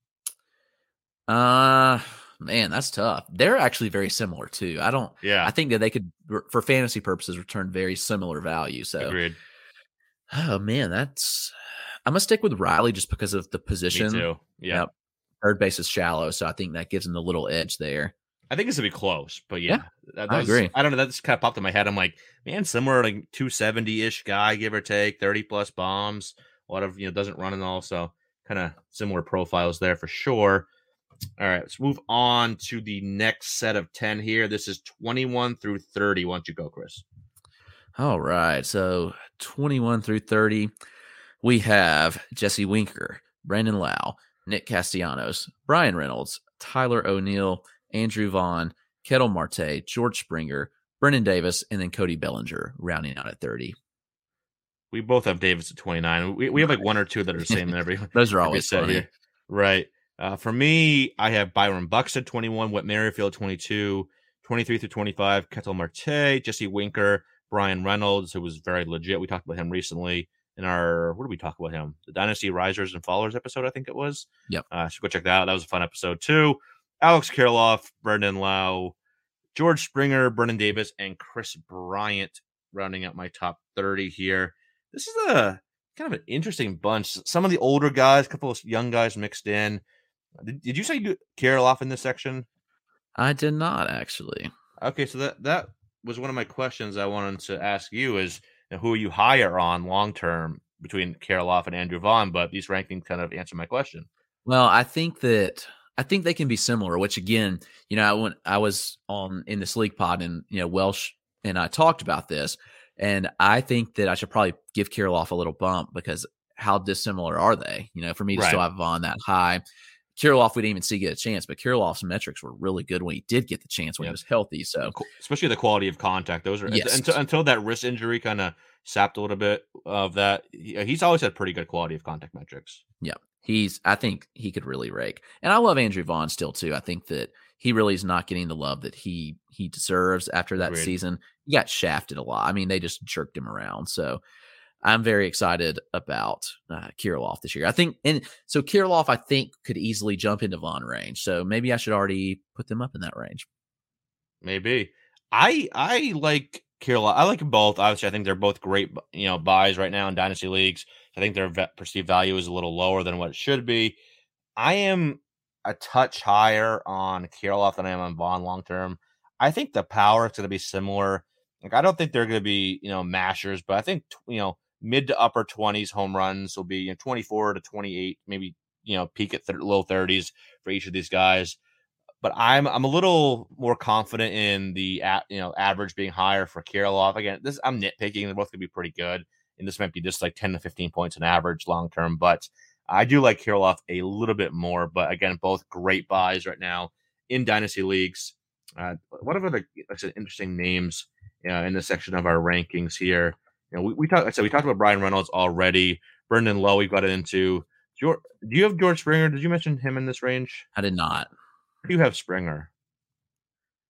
Uh, man, that's tough. They're actually very similar too. I don't. Yeah. I think that they could, for fantasy purposes, return very similar value. So, agreed. Oh man, that's. I'm gonna stick with Riley just because of the position. Me too. Yeah. Yep. Third base is shallow, so I think that gives him the little edge there. I think it's gonna be close, but yeah, yeah that, that I was, agree. I don't know. That just kind of popped in my head. I'm like, man, similar like two seventy ish guy, give or take, thirty plus bombs. A lot of you know doesn't run and all, so kind of similar profiles there for sure. All right, let's move on to the next set of ten here. This is twenty-one through thirty. Why don't you go, Chris? All right, so twenty-one through thirty, we have Jesse Winker, Brandon Lau, Nick Castellanos, Brian Reynolds, Tyler O'Neill, Andrew Vaughn, Kettle Marte, George Springer, Brennan Davis, and then Cody Bellinger rounding out at thirty. We both have Davis at twenty-nine. We we have like one or two that are the same in every. Those are always funny. Here. Right. Uh, for me, I have Byron Bucks at twenty-one, Whit Merrifield twenty-two, twenty-three through twenty-five, Ketel Marte, Jesse Winker, Brian Reynolds, who was very legit. We talked about him recently in our, what did we talk about him? The Dynasty Risers and Fallers episode, I think it was. Yep. Uh, so go check that out. That was a fun episode too. Alex Kirilloff, Brendan Lau, George Springer, Brennan Davis, and Chris Bryant rounding out my top thirty here. This is a kind of an interesting bunch. Some of the older guys, a couple of young guys mixed in. Did, did you say you Kirilloff in this section? I did not, actually. Okay, so that, that was one of my questions I wanted to ask you is, you know, who are you higher on long-term between Kirilloff and Andrew Vaughn? But these rankings kind of answer my question. Well, I think that I think they can be similar, which again, you know, I went, I was on in this league pod and, you know, Welsh and I talked about this, and I think that I should probably give Kirilloff a little bump because how dissimilar are they? You know, for me to Right. still have Vaughn that high. Kirilloff, we didn't even see get a chance, but Kirilloff's metrics were really good when he did get the chance when Yep. he was healthy. So, especially the quality of contact, those are Yes. until, until that wrist injury kind of sapped a little bit of that. He, he's always had pretty good quality of contact metrics. yeah, he's. I think he could really rake, and I love Andrew Vaughn still too. I think that he really is not getting the love that he he deserves after that Agreed. season. He got shafted a lot. I mean, they just jerked him around. So, I'm very excited about uh, Kirilloff this year. I think, and so Kirilloff, I think, could easily jump into Vaughn range. So maybe I should already put them up in that range. Maybe. I I like Kirilloff. I like them both. Obviously, I think they're both great, you know, buys right now in dynasty leagues. I think their ve- perceived value is a little lower than what it should be. I am a touch higher on Kirilloff than I am on Vaughn long term. I think the power is going to be similar. Like, I don't think they're going to be, you know, mashers, but I think, you know, mid to upper twenties home runs will be, you know, twenty-four to twenty-eight, maybe, you know, peak at th- low thirties for each of these guys. But I'm I'm a little more confident in the a, you know average being higher for Kirilloff. Again, this I'm nitpicking. They're both going to be pretty good, and this might be just like ten to fifteen points an average long term. But I do like Kirilloff a little bit more. But again, both great buys right now in dynasty leagues. Uh, what are the like said, interesting names uh, in this section of our rankings here? You know, we, we talked. I said we talked about Brian Reynolds already. Brendan Lowe, we got into. George, do you have George Springer? Did you mention him in this range? I did not. You have Springer.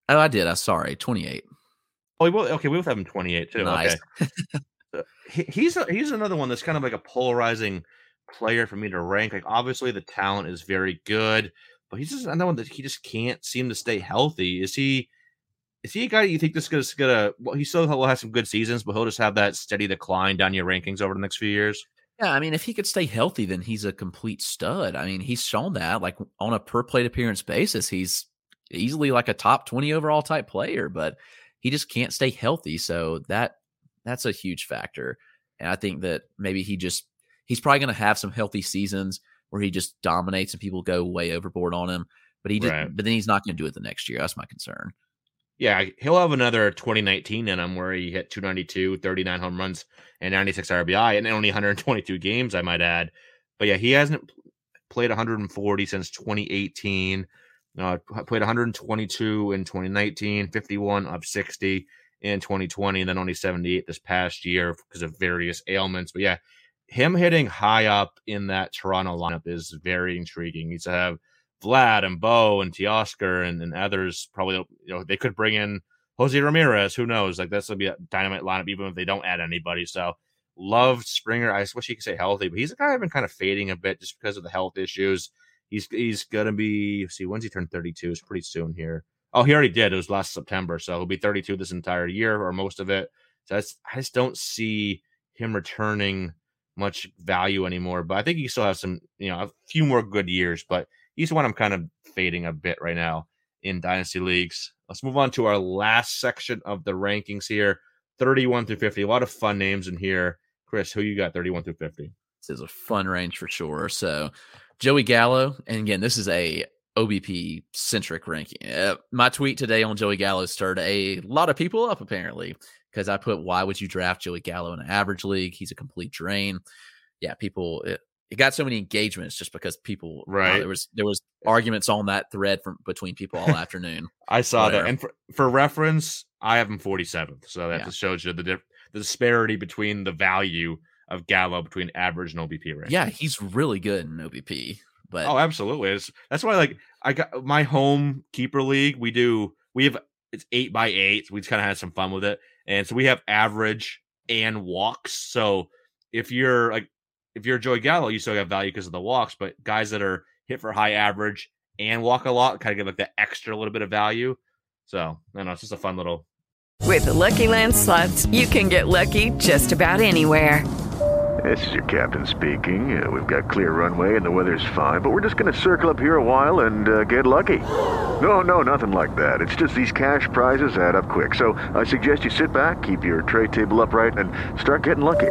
Oh, I did. I'm sorry. twenty-eight. Oh, we both, okay. We both have him twenty-eight too. Nice. Okay. So he, he's a, he's another one that's kind of like a polarizing player for me to rank. Like obviously the talent is very good, but he's just another one that he just can't seem to stay healthy. Is he? Is he a guy you think this is gonna? Well, he still will have some good seasons, but he'll just have that steady decline down your rankings over the next few years. Yeah, I mean, if he could stay healthy, then he's a complete stud. I mean, he's shown that, like on a per plate appearance basis, he's easily like a top twenty overall type player, but he just can't stay healthy. So that that's a huge factor. And I think that maybe he just he's probably going to have some healthy seasons where he just dominates and people go way overboard on him. But he just, Right. but then he's not going to do it the next year. That's my concern. Yeah, he'll have another twenty nineteen in him where he hit two ninety-two, thirty-nine home runs, and ninety-six R B I, and only one hundred twenty-two games, I might add. But yeah, he hasn't played one hundred forty since twenty eighteen. Uh, played one hundred twenty-two in twenty nineteen, fifty-one of sixty in twenty twenty, and then only seventy-eight this past year because of various ailments. But yeah, him hitting high up in that Toronto lineup is very intriguing. He needs to have Vlad and Bo and Teoscar and, and others. Probably, you know, they could bring in Jose Ramirez. Who knows? Like that's gonna be a dynamite lineup, even if they don't add anybody. So loved Springer. I wish he could stay healthy, but he's a guy I've been kind of fading a bit just because of the health issues. He's he's gonna be. Let's see, when's he turn thirty-two? It's pretty soon here. Oh, he already did. It was last September, so he'll be thirty-two this entire year or most of it. So that's, I just don't see him returning much value anymore. But I think he still has some, you know, a few more good years. But he's one I'm kind of fading a bit right now in dynasty leagues. Let's move on to our last section of the rankings here, thirty-one through fifty. A lot of fun names in here. Chris, who you got thirty-one through fifty? This is a fun range for sure. So Joey Gallo, and again, this is a O B P centric ranking. Uh, my tweet today on Joey Gallo stirred a lot of people up apparently because I put, why would you draft Joey Gallo in an average league? He's a complete drain. Yeah, people, it, it got so many engagements just because people, right? Wow, there was there was arguments on that thread from between people all afternoon. I saw Whatever. that, and for, for reference, I have him forty-seventh. So that Yeah. just shows you the dif- the disparity between the value of Gallo between average and O B P rank. Yeah, he's really good in O B P. But Oh, absolutely. It's, that's why, like, I got my home keeper league. We do, we have, it's eight by eight. We just kind of had some fun with it. And so we have average and walks. So if you're like, if you're Joey Gallo, you still have value because of the walks, but guys that are hit for high average and walk a lot kind of get like that extra little bit of value. So I don't know, it's just a fun little. With the Lucky Land Slots, you can get lucky just about anywhere. This is your captain speaking. Uh, we've got clear runway and the weather's fine, but we're just going to circle up here a while and uh, get lucky. No, no, nothing like that. It's just these cash prizes add up quick. So I suggest you sit back, keep your tray table upright, and start getting lucky.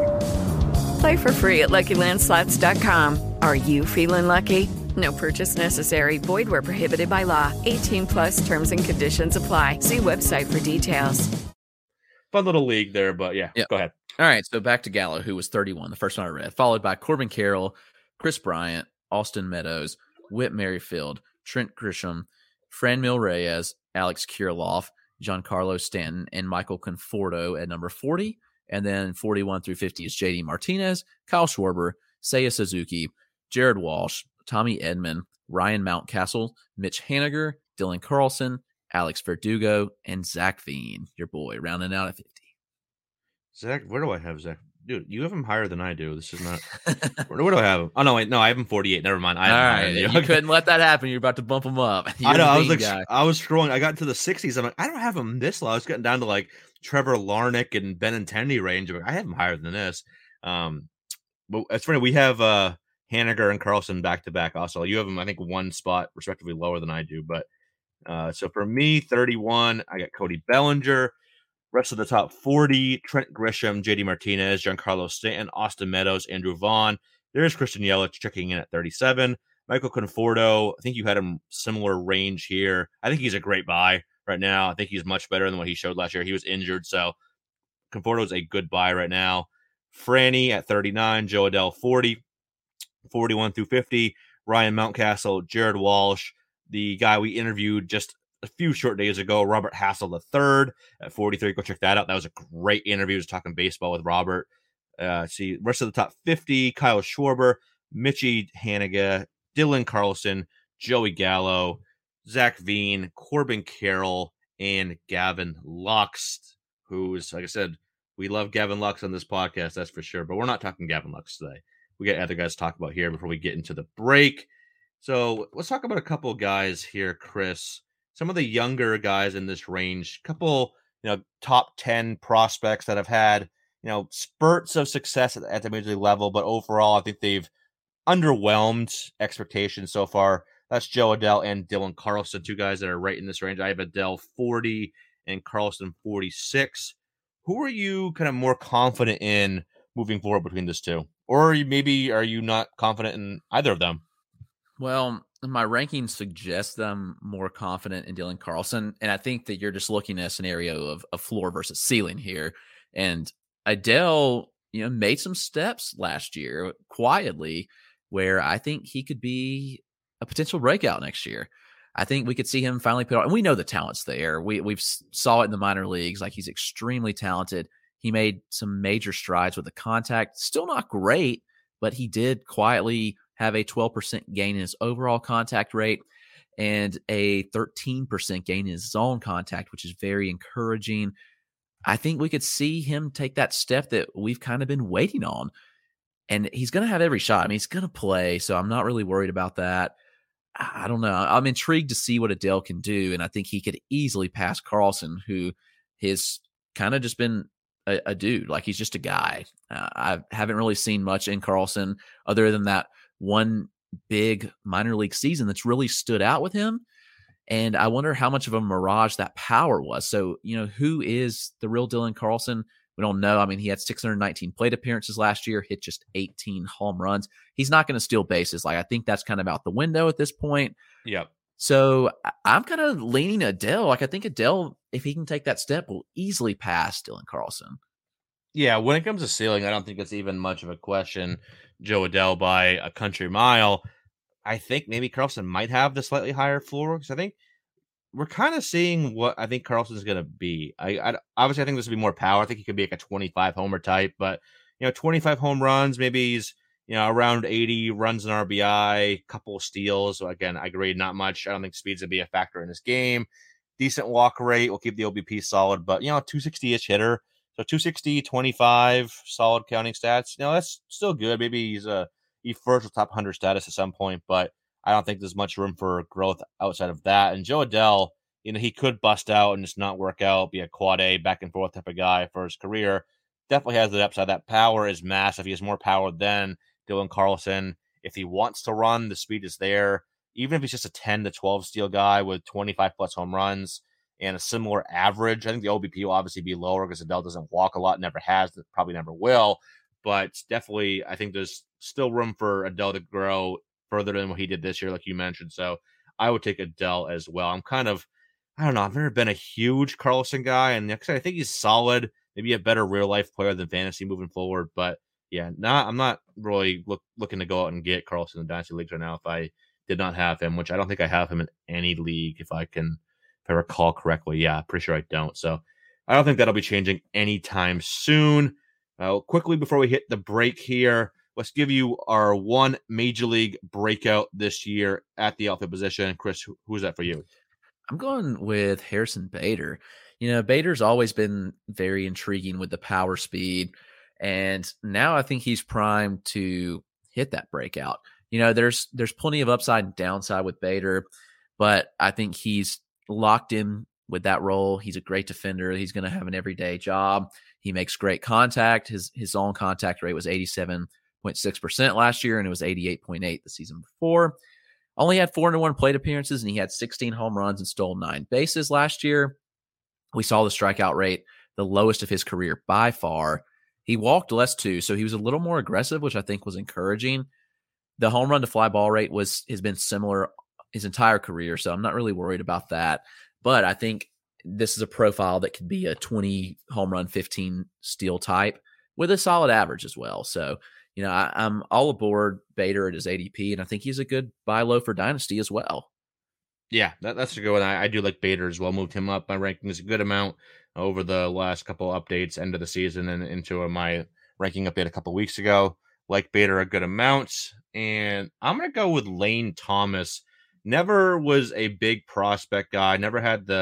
Play for free at Lucky Land Slots dot com. Are you feeling lucky? No purchase necessary. Void where prohibited by law. eighteen plus terms and conditions apply. See website for details. Fun little league there, but yeah, Yep. go ahead. All right, so back to Gallo, who was thirty-one, the first one I read, followed by Corbin Carroll, Chris Bryant, Austin Meadows, Whit Merrifield, Trent Grisham, Franmil Reyes, Alex Kirilloff, Giancarlo Stanton, and Michael Conforto at number forty. And then forty-one through fifty is J D Martinez, Kyle Schwarber, Seiya Suzuki, Jared Walsh, Tommy Edman, Ryan Mountcastle, Mitch Haniger, Dylan Carlson, Alex Verdugo, and Zach Veen, your boy, rounding out at fifty. Zach, where do I have Zach? Dude, you have him higher than I do. This is not. where, where do I have him? Oh no, wait, no, I have him forty-eight. Never mind. I have All him higher right, than you couldn't let that happen. You're about to bump him up. You're I know. the I was Veen like, guy. I was scrolling. I got into the sixties. I'm like, I don't have him this low. I was getting down to like Trevor Larnach and Benintendi range. I'm like, I have him higher than this. Um, but it's funny. We have uh Haniger and Carlson back to back. Also, you have them, I think, one spot respectively lower than I do. But uh, so for me, thirty-one, I got Cody Bellinger. Rest of the top forty, Trent Grisham, J D Martinez, Giancarlo Stanton, Austin Meadows, Andrew Vaughn. There's Christian Yelich checking in at thirty-seven. Michael Conforto, I think you had him similar range here. I think he's a great buy right now. I think he's much better than what he showed last year. He was injured, so Conforto is a good buy right now. Franny at thirty-nine, Joe Adell forty, forty-one through fifty, Ryan Mountcastle, Jared Walsh, the guy we interviewed just a few short days ago, Robert Hassel the third at forty-three. Go check that out. That was a great interview. I was talking baseball with Robert. Uh, see, rest of the top fifty, Kyle Schwarber, Mitchie Haniga, Dylan Carlson, Joey Gallo, Zach Veen, Corbin Carroll, and Gavin Lux, who's, like I said, we love Gavin Lux on this podcast, that's for sure, but we're not talking Gavin Lux today. We got other guys to talk about here before we get into the break. So let's talk about a couple of guys here, Chris. Some of the younger guys in this range, couple, you know, top ten prospects that have had, you know, spurts of success at, at the major league level, but overall, I think they've underwhelmed expectations so far. That's Jo Adell and Dylan Carlson, two guys that are right in this range. I have Adell forty and Carlson forty-six. Who are you kind of more confident in moving forward between these two? Or maybe are you not confident in either of them? Well, my rankings suggest that I'm more confident in Dylan Carlson, and I think that you're just looking at a scenario of a floor versus ceiling here. And Adell, you know, made some steps last year quietly where I think he could be a potential breakout next year. I think we could see him finally put on, and we know the talent's there. We we've saw it in the minor leagues. Like, he's extremely talented. He made some major strides with the contact. Still not great, but he did quietly have a twelve percent gain in his overall contact rate and a thirteen percent gain in his zone contact, which is very encouraging. I think we could see him take that step that we've kind of been waiting on. And he's going to have every shot. I mean, he's going to play, so I'm not really worried about that. I don't know. I'm intrigued to see what Adell can do, and I think he could easily pass Carlson, who has kind of just been a, a dude. Like, he's just a guy. Uh, I haven't really seen much in Carlson other than that one big minor league season that's really stood out with him. And I wonder how much of a mirage that power was. So, you know, who is the real Dylan Carlson? We don't know. I mean, he had six hundred nineteen plate appearances last year, hit just eighteen home runs. He's not going to steal bases. Like, I think that's kind of out the window at this point. Yep. So I'm kind of leaning Adell. Like, I think Adell, if he can take that step, will easily pass Dylan Carlson. Yeah, when it comes to ceiling, I don't think it's even much of a question. Jo Adell by a country mile. I think maybe Carlson might have the slightly higher floor, because I think we're kind of seeing what I think Carlson's going to be. I, I obviously I think this would be more power. I think he could be like a twenty-five homer type, but you know, twenty-five home runs, maybe he's, you know, around eighty runs in R B I, couple of steals. So again, I agree, not much. I don't think speed's gonna be a factor in this game. Decent walk rate will keep the O B P solid, but you know, two sixty-ish hitter. So two sixty, twenty-five, solid counting stats. You know, that's still good. Maybe he's a he first with top one hundred status at some point, but I don't think there's much room for growth outside of that. And Jo Adell, you know, he could bust out and just not work out, be a quad A back and forth type of guy for his career. Definitely has the upside. That power is massive. He has more power than Dylan Carlson. If he wants to run, the speed is there. Even if he's just a ten to twelve steal guy with twenty-five plus home runs and a similar average, I think the O B P will obviously be lower because Adell doesn't walk a lot, never has, probably never will. But definitely, I think there's still room for Adell to grow further than what he did this year, like you mentioned. So I would take Adell as well. I'm kind of, I don't know, I've never been a huge Carlson guy, and next I think he's solid, maybe a better real life player than fantasy moving forward. But yeah, not I'm not really look, looking to go out and get Carlson in the dynasty leagues right now if I did not have him, which I don't think I have him in any league if I can, if I recall correctly. Yeah, pretty sure I don't. So I don't think that'll be changing anytime soon. Uh, quickly before we hit the break here, let's give you our one major league breakout this year at the outfield position. Chris, who, who is that for you? I'm going with Harrison Bader. You know, Bader's always been very intriguing with the power speed, and now I think he's primed to hit that breakout. You know, there's there's plenty of upside and downside with Bader, but I think he's locked in with that role. He's a great defender. He's going to have an everyday job. He makes great contact. His his own contact rate was eighty-seven point six percent last year, and it was eighty-eight point eight the season before. Only had four hundred one plate appearances, and he had sixteen home runs and stole nine bases last year. We saw the strikeout rate, the lowest of his career by far. He walked less too, so he was a little more aggressive, which I think was encouraging. The home run to fly ball rate was has been similar his entire career, so I'm not really worried about that. But I think this is a profile that could be a twenty home run, fifteen steal type with a solid average as well. So, you know, I, I'm all aboard Bader at his A D P, and I think he's a good buy low for Dynasty as well. Yeah, that, that's a good one. I, I do like Bader as well. Moved him up my rankings a good amount over the last couple of updates, end of the season, and into my ranking update a couple of weeks ago. Like Bader a good amount. And I'm going to go with Lane Thomas. Never was a big prospect guy. Never had the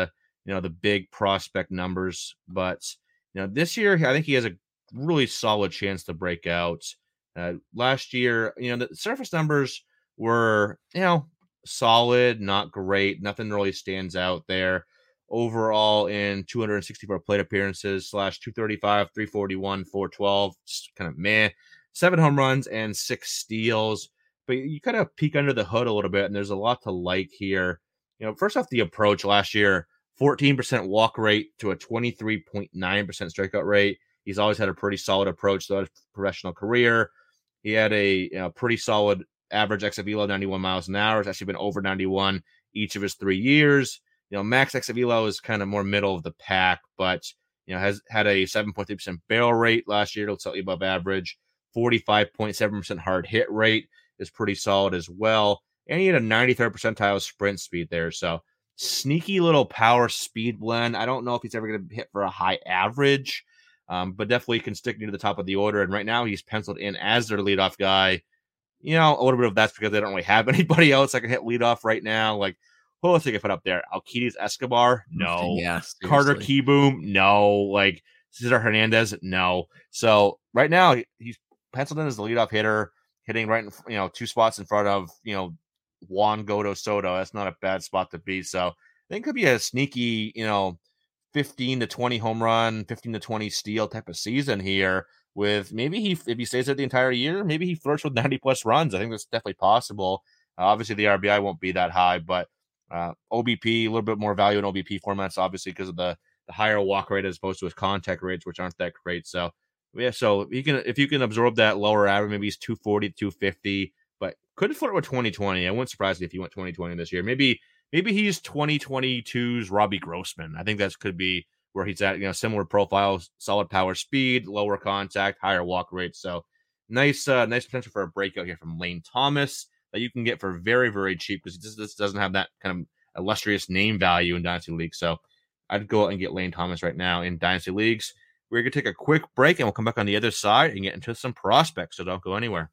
you know, the big prospect numbers. But, you know, this year, I think he has a really solid chance to break out. Uh, last year, you know, the surface numbers were, you know, solid, not great. Nothing really stands out there. Overall, in two hundred sixty-four plate appearances, slash two thirty-five, three forty-one, four twelve, just kind of meh. Seven home runs and six steals. But you kind of peek under the hood a little bit, and there's a lot to like here. You know, first off, the approach last year, fourteen percent walk rate to a twenty-three point nine percent strikeout rate. He's always had a pretty solid approach throughout his professional career. He had a you know, pretty solid average exit velo, ninety-one miles an hour. It's actually been over ninety-one each of his three years. You know, max exit velo is kind of more middle of the pack, but, you know, has had a seven point three percent barrel rate last year, slightly above average. forty-five point seven percent hard hit rate is pretty solid as well. And he had a ninety-third percentile sprint speed there. So sneaky little power speed blend. I don't know if he's ever going to hit for a high average, um, but definitely can stick near the top of the order. And right now he's penciled in as their leadoff guy. You know, a little bit of that's because they don't really have anybody else that can hit leadoff right now. Like, who else they can put up there? Alcides Escobar? No. Yeah, Carter Keyboom? No. Like, Cesar Hernandez? No. So right now he's penciled in as the leadoff hitter, hitting right in, you know, two spots in front of, you know, Juan Godo Soto. That's not a bad spot to be. So I think it could be a sneaky, you know, fifteen to twenty home run, fifteen to twenty steal type of season here. With maybe he, if he stays there the entire year, maybe he flirts with ninety plus runs. I think that's definitely possible. Uh, obviously, the R B I won't be that high, but uh, O B P, a little bit more value in O B P formats, obviously, because of the, the higher walk rate as opposed to his contact rates, which aren't that great. So, yeah, so you can if you can absorb that lower average, maybe he's two forty, two fifty, but could flirt with twenty twenty. I wouldn't surprise me if he went twenty twenty this year. Maybe maybe he's twenty twenty-two's Robbie Grossman. I think that could be where he's at, you know, similar profile, solid power speed, lower contact, higher walk rate. So nice, uh, nice potential for a breakout here from Lane Thomas that you can get for very, very cheap because this, this doesn't have that kind of illustrious name value in Dynasty Leagues. So I'd go out and get Lane Thomas right now in Dynasty Leagues. We're going to take a quick break and we'll come back on the other side and get into some prospects. So don't go anywhere.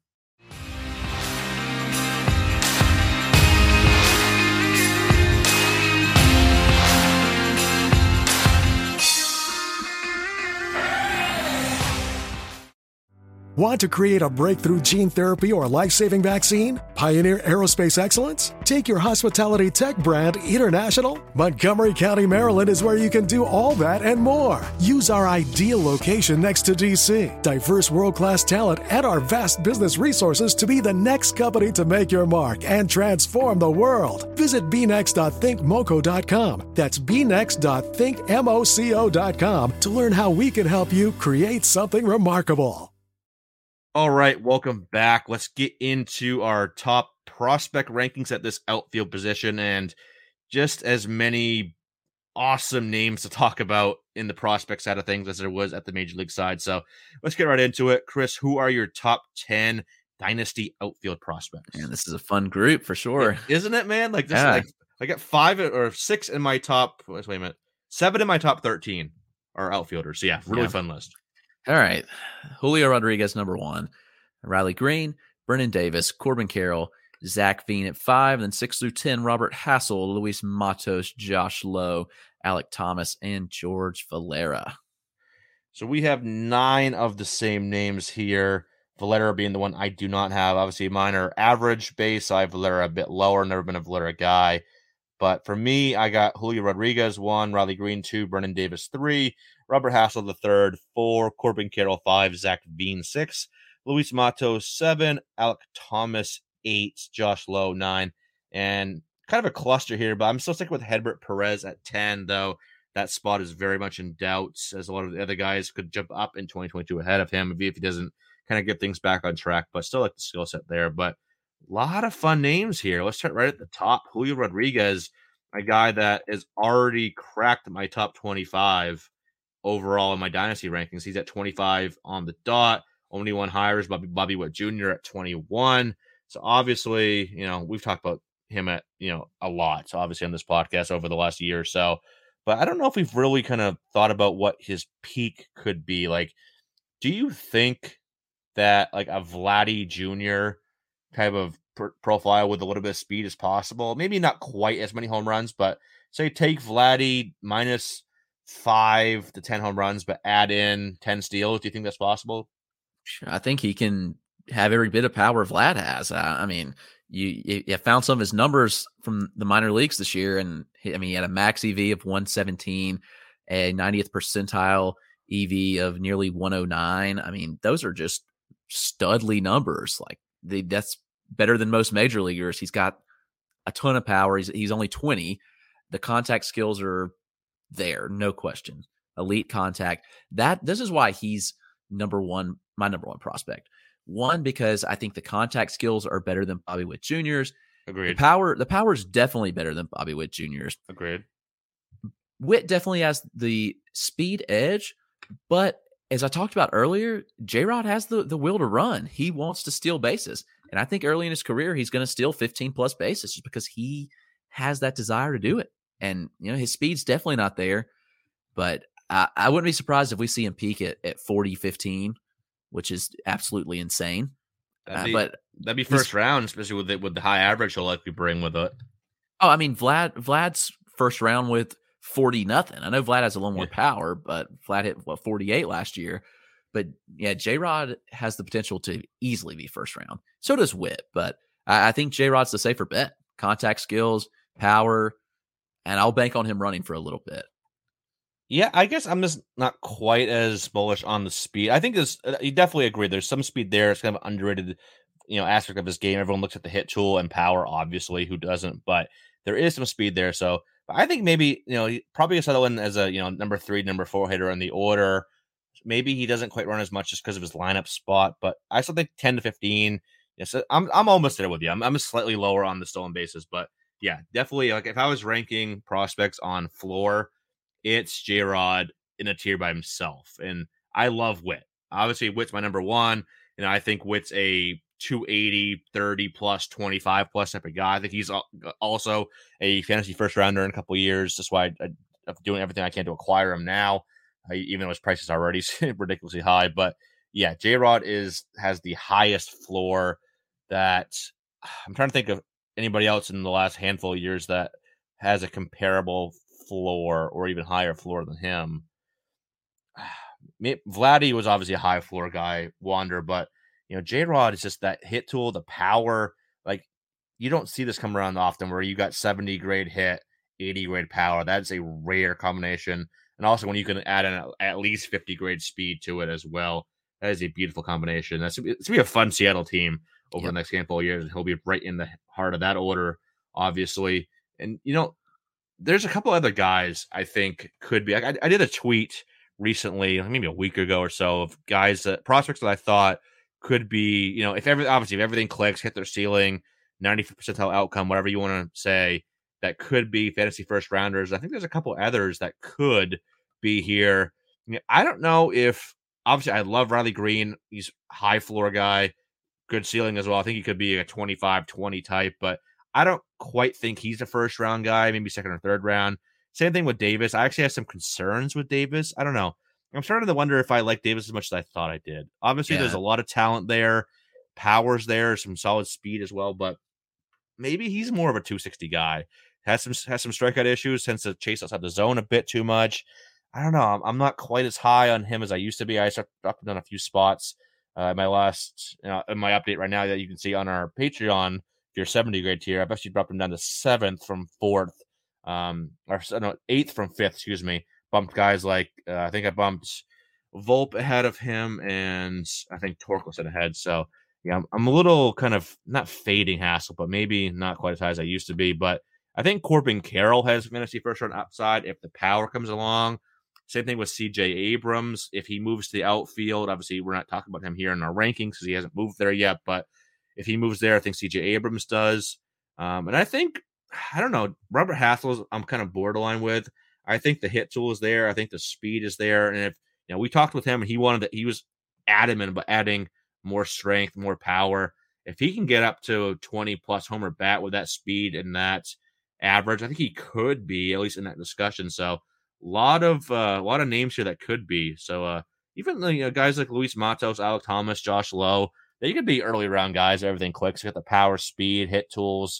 Want to create a breakthrough gene therapy or life-saving vaccine? Pioneer aerospace excellence? Take your hospitality tech brand international? Montgomery County, Maryland is where you can do all that and more. Use our ideal location next to D C, diverse world-class talent, and our vast business resources to be the next company to make your mark and transform the world. Visit b next dot think moco dot com. That's b next dot think moco dot com to learn how we can help you create something remarkable. All right, welcome back. Let's get into our top prospect rankings at this outfield position, and just as many awesome names to talk about in the prospect side of things as there was at the major league side. So let's get right into it. Chris, who are your top ten dynasty outfield prospects? Man, this is a fun group for sure. Yeah, isn't it, man? Like this, yeah. like I got five or six in my top. Wait a minute, seven in my top thirteen are outfielders. So yeah, really yeah. fun list. All right. Julio Rodriguez, number one. Riley Green, Brennan Davis, Corbin Carroll, Zach Veen at five. Then six through ten, Robert Hassel, Luis Matos, Josh Lowe, Alec Thomas, and George Valera. So we have nine of the same names here. Valera being the one I do not have. Obviously, mine are average base. So I have Valera a bit lower. Never been a Valera guy. But for me, I got Julio Rodriguez, one, Riley Green, two, Brennan Davis, three, Robert Hassel, the third, four, Corbin Carroll, five, Zach Veen, six, Luis Matos, seven, Alec Thomas, eight, Josh Lowe, nine, and kind of a cluster here, but I'm still sticking with Hedbert Perez at ten, though that spot is very much in doubt, as a lot of the other guys could jump up in twenty twenty-two ahead of him if he doesn't kind of get things back on track, but still like the skill set there. But a lot of fun names here. Let's start right at the top. Julio Rodriguez, a guy that is already cracked my top twenty-five overall in my dynasty rankings. He's at twenty-five on the dot. Only one higher is Bobby, Bobby Witt Junior at twenty-one. So obviously, you know, we've talked about him at, you know, a lot. So obviously on this podcast over the last year or so. But I don't know if we've really kind of thought about what his peak could be. Like, do you think that like a Vladdy Junior type of pr- profile with a little bit of speed is possible? Maybe not quite as many home runs, but say take Vladdy minus five to ten home runs, but add in ten steals. Do you think that's possible? I think he can have every bit of power Vlad has. I, I mean, you, you found some of his numbers from the minor leagues this year, and he, I mean, he had a max E V of one seventeen, a ninetieth percentile E V of nearly one oh nine. I mean, those are just studly numbers. Like they, that's better than most major leaguers. He's got a ton of power. He's he's only twenty. The contact skills are there, no question. Elite contact. That this is why he's number one, my number one prospect. One, because I think the contact skills are better than Bobby Witt Junior's. Agreed. The power, the power is definitely better than Bobby Witt Junior's. Agreed. Witt definitely has the speed edge, but as I talked about earlier, J-Rod has the, the will to run. He wants to steal bases. And I think early in his career, he's going to steal fifteen plus bases just because he has that desire to do it. And, you know, his speed's definitely not there, but I, I wouldn't be surprised if we see him peak at, at forty fifteen, which is absolutely insane. That'd be, uh, but that'd be first round, especially with the, with the high average he'll likely bring with it. Oh, I mean, Vlad Vlad's first round with forty nothing. I know Vlad has a little more yeah. power, but Vlad hit what forty-eight last year. But yeah, J-Rod has the potential to easily be first round. So does Witt, but I, I think J-Rod's the safer bet. Contact skills, power, and I'll bank on him running for a little bit. Yeah, I guess I'm just not quite as bullish on the speed. I think there's, you definitely agree. There's some speed there. It's kind of underrated, you know, aspect of his game. Everyone looks at the hit tool and power, obviously, who doesn't? But there is some speed there. So I think maybe, you know, he probably gonna settle in as a, you know, number three, number four hitter in the order. Maybe he doesn't quite run as much just because of his lineup spot, but I still think ten to fifteen. Yes, I'm I'm almost there with you. I'm I'm slightly lower on the stolen bases, but yeah, definitely. Like if I was ranking prospects on floor, it's J-Rod in a tier by himself. And I love Witt. Obviously, Witt's my number one. And I think Witt's a two eighty, thirty plus, twenty-five plus type of guy. I think he's also a fantasy first rounder in a couple of years. That's why I, I'm doing everything I can to acquire him now, uh, even though his price is already ridiculously high. But yeah, J-Rod is has the highest floor that I'm trying to think of anybody else in the last handful of years that has a comparable floor or even higher floor than him. Vladdy was obviously a high floor guy, Wander, but you know, J-Rod is just that hit tool, the power. Like you don't see this come around often where you got seventy grade hit, eighty grade power. That's a rare combination. And also when you can add in at least fifty grade speed to it as well, that is a beautiful combination. That's it's gonna be a fun Seattle team over yep. the next handful of years. He'll be right in the heart of that order, obviously. And you know, there's a couple other guys I think could be. I, I did a tweet recently, maybe a week ago or so, of guys that prospects that I thought could be, you know, if every obviously if everything clicks, hit their ceiling, ninety-fifth percentile outcome, whatever you want to say, that could be fantasy first rounders. I think there's a couple others that could be here. I mean, I don't know if obviously I love Riley Green. He's a high floor guy, good ceiling as well. I think he could be a twenty-five twenty type, but I don't quite think he's a first round guy, maybe second or third round. Same thing with Davis. I actually have some concerns with Davis. I don't know. I'm starting to wonder if I like Davis as much as I thought I did. Obviously, yeah. there's a lot of talent there. Power's there, some solid speed as well, but maybe he's more of a two sixty guy. Has some has some strikeout issues, tends to chase outside the zone a bit too much. I don't know. I'm, I'm not quite as high on him as I used to be. I dropped him down a few spots. Uh, my last, you know, in my update right now that you can see on our Patreon, your seventy grade tier, I've actually dropped him down to seventh from fourth, um, or no, eighth from fifth. Excuse me. Bumped guys like uh, I think I bumped Volpe ahead of him, and I think Torkelson ahead. So yeah, I'm, I'm a little kind of not fading Hassel, but maybe not quite as high as I used to be. But I think Corbin Carroll has fantasy first round upside if the power comes along. Same thing with C J Abrams. If he moves to the outfield, obviously we're not talking about him here in our rankings because he hasn't moved there yet. But if he moves there, I think C J Abrams does. Um, and I think, I don't know, Robert Hassel, I'm kind of borderline with. I think the hit tool is there. I think the speed is there. And if, you know, we talked with him and he wanted to, he was adamant about adding more strength, more power. If he can get up to twenty plus homer bat with that speed and that average, I think he could be at least in that discussion. So a lot of, uh, a lot of names here that could be. So uh, even you know, guys like Luis Matos, Alec Thomas, Josh Lowe, they could be early round guys. Everything clicks. You got the power, speed, hit tools.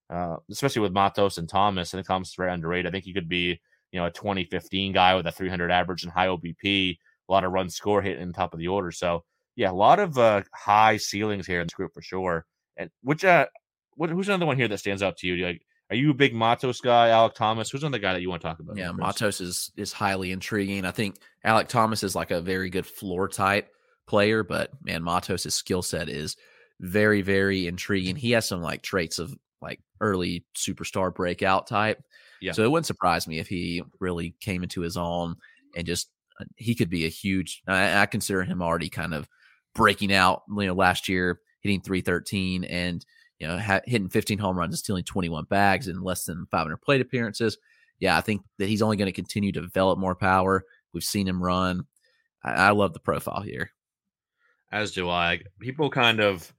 uh, especially with Matos and Thomas. I think Thomas is very underrated. I think he could be, you know, a twenty fifteen guy with a three hundred average and high O B P, a lot of run score hit in the top of the order. So, yeah, a lot of uh, high ceilings here in this group for sure. And which, uh, what, who's another one here that stands out to you? Like, are you a big Matos guy, Alec Thomas? Who's another guy that you want to talk about? Yeah, Matos is is highly intriguing. I think Alec Thomas is like a very good floor type player, but man, Matos' skill set is very, very intriguing. He has some like traits of like early superstar breakout type. Yeah. So it wouldn't surprise me if he really came into his own and just he could be a huge. I, I consider him already kind of breaking out. You know, last year hitting three thirteen and you know ha- hitting fifteen home runs and stealing twenty-one bags in less than five hundred plate appearances. Yeah, I think that he's only going to continue to develop more power. We've seen him run. I, I love the profile here. As do I. People kind of.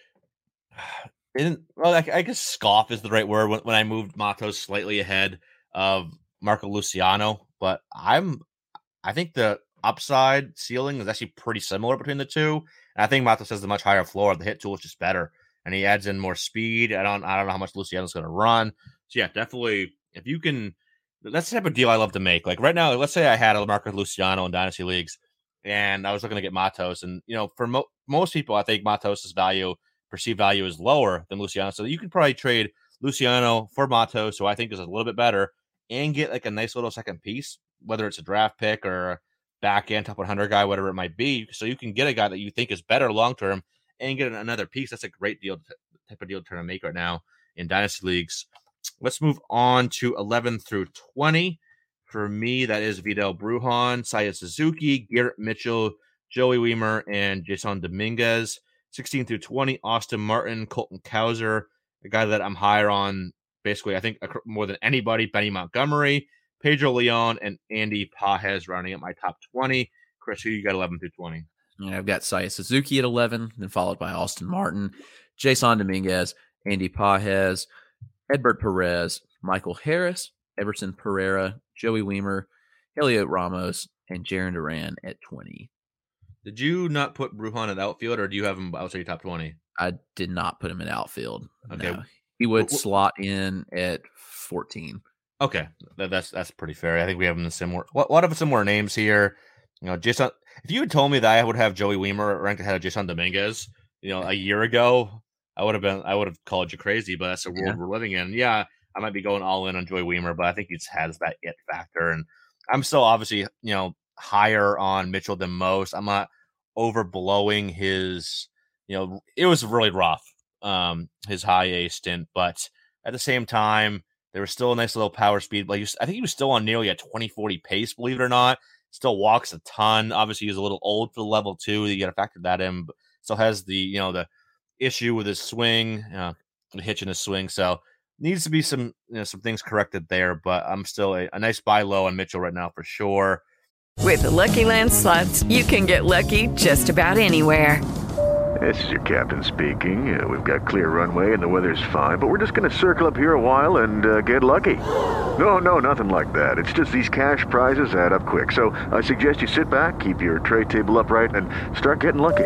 Isn't, well, I, I guess scoff is the right word when, when I moved Matos slightly ahead of Marco Luciano, but I'm, I think the upside ceiling is actually pretty similar between the two. And I think Matos has the much higher floor. The hit tool is just better, and he adds in more speed. I don't, I don't know how much Luciano's going to run. So yeah, definitely, if you can, that's the type of deal I love to make. Like right now, let's say I had a Marco Luciano in dynasty leagues, and I was looking to get Matos, and you know, for mo- most people, I think Matos' value. Perceived value is lower than Luciano. So you can probably trade Luciano for Matos, who I think is a little bit better, and get like a nice little second piece, whether it's a draft pick or a back end top one hundred guy, whatever it might be. So you can get a guy that you think is better long term and get another piece. That's a great deal, type of deal to try to make right now in dynasty leagues. Let's move on to eleven through twenty. For me, that is Vidal Brujan, Seiya Suzuki, Garrett Mitchell, Joey Wiemer, and Jason Dominguez. sixteen through twenty, Austin Martin, Colton Cowser, a guy that I'm higher on, basically, I think more than anybody, Benny Montgomery, Pedro Leon, and Andy Pages rounding up my top twenty. Chris, who you got eleven through twenty? Yeah, I've got Seiya Suzuki at eleven, then followed by Austin Martin, Jason Dominguez, Andy Pages, Edbert Perez, Michael Harris, Everson Pereira, Joey Wiemer, Elliot Ramos, and Jaron Duran at twenty. Did you not put Brujan at outfield, or do you have him outside your top twenty? I did not put him in outfield. Okay. No. He would w- slot in at fourteen. Okay. That, that's that's pretty fair. I think we have them in similar. A lot of similar names here. You know, Jason. If you had told me that I would have Joey Wiemer ranked ahead of Jason Dominguez, you know, a year ago, I would have been. I would have called you crazy. But that's the world yeah. we're living in. Yeah, I might be going all in on Joey Wiemer, but I think he just has that it factor, and I'm still obviously, you know, higher on Mitchell than most. I'm not overblowing his, you know, it was really rough, um, his high A stint, but at the same time, there was still a nice little power speed. Like I think he was still on nearly a twenty forty pace, believe it or not. Still walks a ton. Obviously, he's a little old for the level two. You got to factor that in, but still has the, you know, the issue with his swing, you know, the hitch in his swing. So needs to be some, you know, some things corrected there, but I'm still a, a nice buy low on Mitchell right now for sure. With the Lucky Land Slots, you can get lucky just about anywhere. This is your captain speaking. Uh, we've got clear runway and the weather's fine, but we're just going to circle up here a while and uh, get lucky. No, no, nothing like that. It's just these cash prizes add up quick. So I suggest you sit back, keep your tray table upright, and start getting lucky.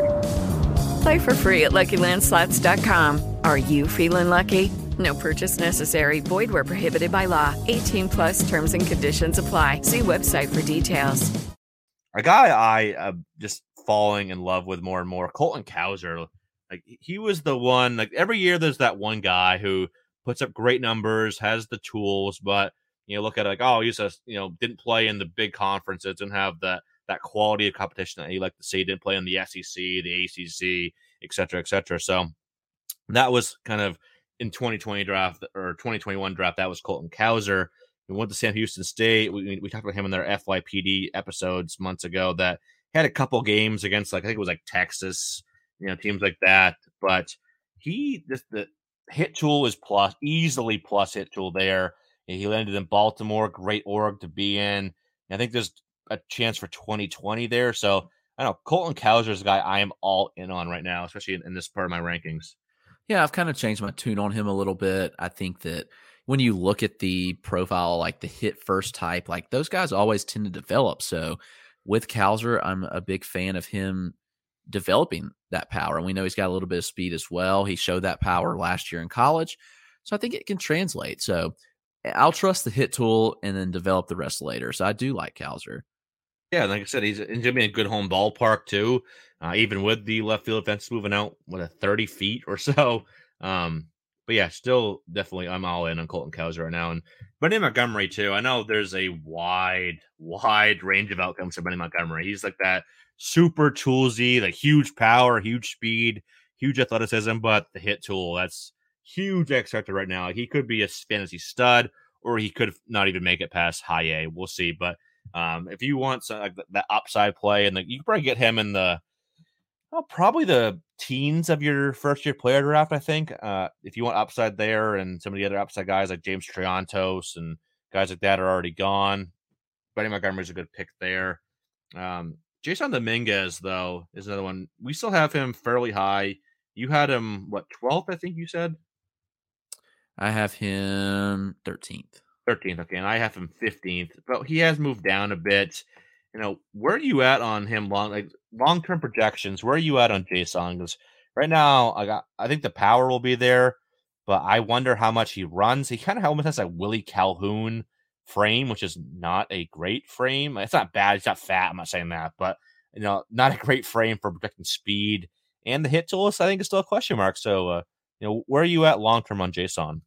Play for free at Lucky Land Slots dot com. Are you feeling lucky? No purchase necessary. Void where prohibited by law. eighteen plus terms and conditions apply. See website for details. A guy I am just falling in love with more and more, Colton Cowser. Like he was the one, like every year there's that one guy who puts up great numbers, has the tools, but you know, look at it like, oh, he's a, you know, didn't play in the big conferences, didn't have that that quality of competition that you like to see, didn't play in the S E C, the A C C, et cetera, et cetera. So that was kind of in twenty twenty draft or twenty twenty-one draft, that was Colton Cowser. We went to Sam Houston State. We, we talked about him in their F Y P D episodes months ago that had a couple games against, like, I think it was like Texas, you know, teams like that. But he, just the hit tool is plus, easily plus hit tool there. And he landed in Baltimore, great org to be in. And I think there's a chance for twenty twenty there. So I don't know. Colton Cowser is a guy I am all in on right now, especially in, in this part of my rankings. Yeah, I've kind of changed my tune on him a little bit. I think that when you look at the profile, like the hit first type, like those guys always tend to develop. So with Cowser, I'm a big fan of him developing that power. And we know he's got a little bit of speed as well. He showed that power last year in college. So I think it can translate. So I'll trust the hit tool and then develop the rest later. So I do like Cowser. Yeah, like I said, he's, he's going to be in a good home ballpark, too. Uh, even with the left field fence moving out, what, a thirty feet or so. Um, but yeah, still definitely I'm all in on Colton Cowser right now. And Benny Montgomery, too. I know there's a wide, wide range of outcomes for Benny Montgomery. He's like that super toolsy, like huge power, huge speed, huge athleticism, but the hit tool, that's huge X factor right now. He could be a fantasy stud, or he could not even make it past high A. We'll see. But um, if you want some, like, that upside play, and the, you can probably get him in the well, probably the teens of your first year player draft, I think. Uh, if you want upside there, and some of the other upside guys like James Triantos and guys like that are already gone, Benny Montgomery's a good pick there. Um, Jason Dominguez, though, is another one. We still have him fairly high. You had him, what, twelfth, I think you said? I have him thirteenth. thirteenth, okay, and I have him fifteenth, but he has moved down a bit. You know, where are you at on him long like long term projections? Where are you at on Jason? Because right now, I got I think the power will be there, but I wonder how much he runs. He kind of almost has a Willie Calhoun frame, which is not a great frame. It's not bad. It's not fat. I'm not saying that, but you know, not a great frame for projecting speed. And the hit tool, I think, is still a question mark. So, uh, you know, where are you at long term on Jason?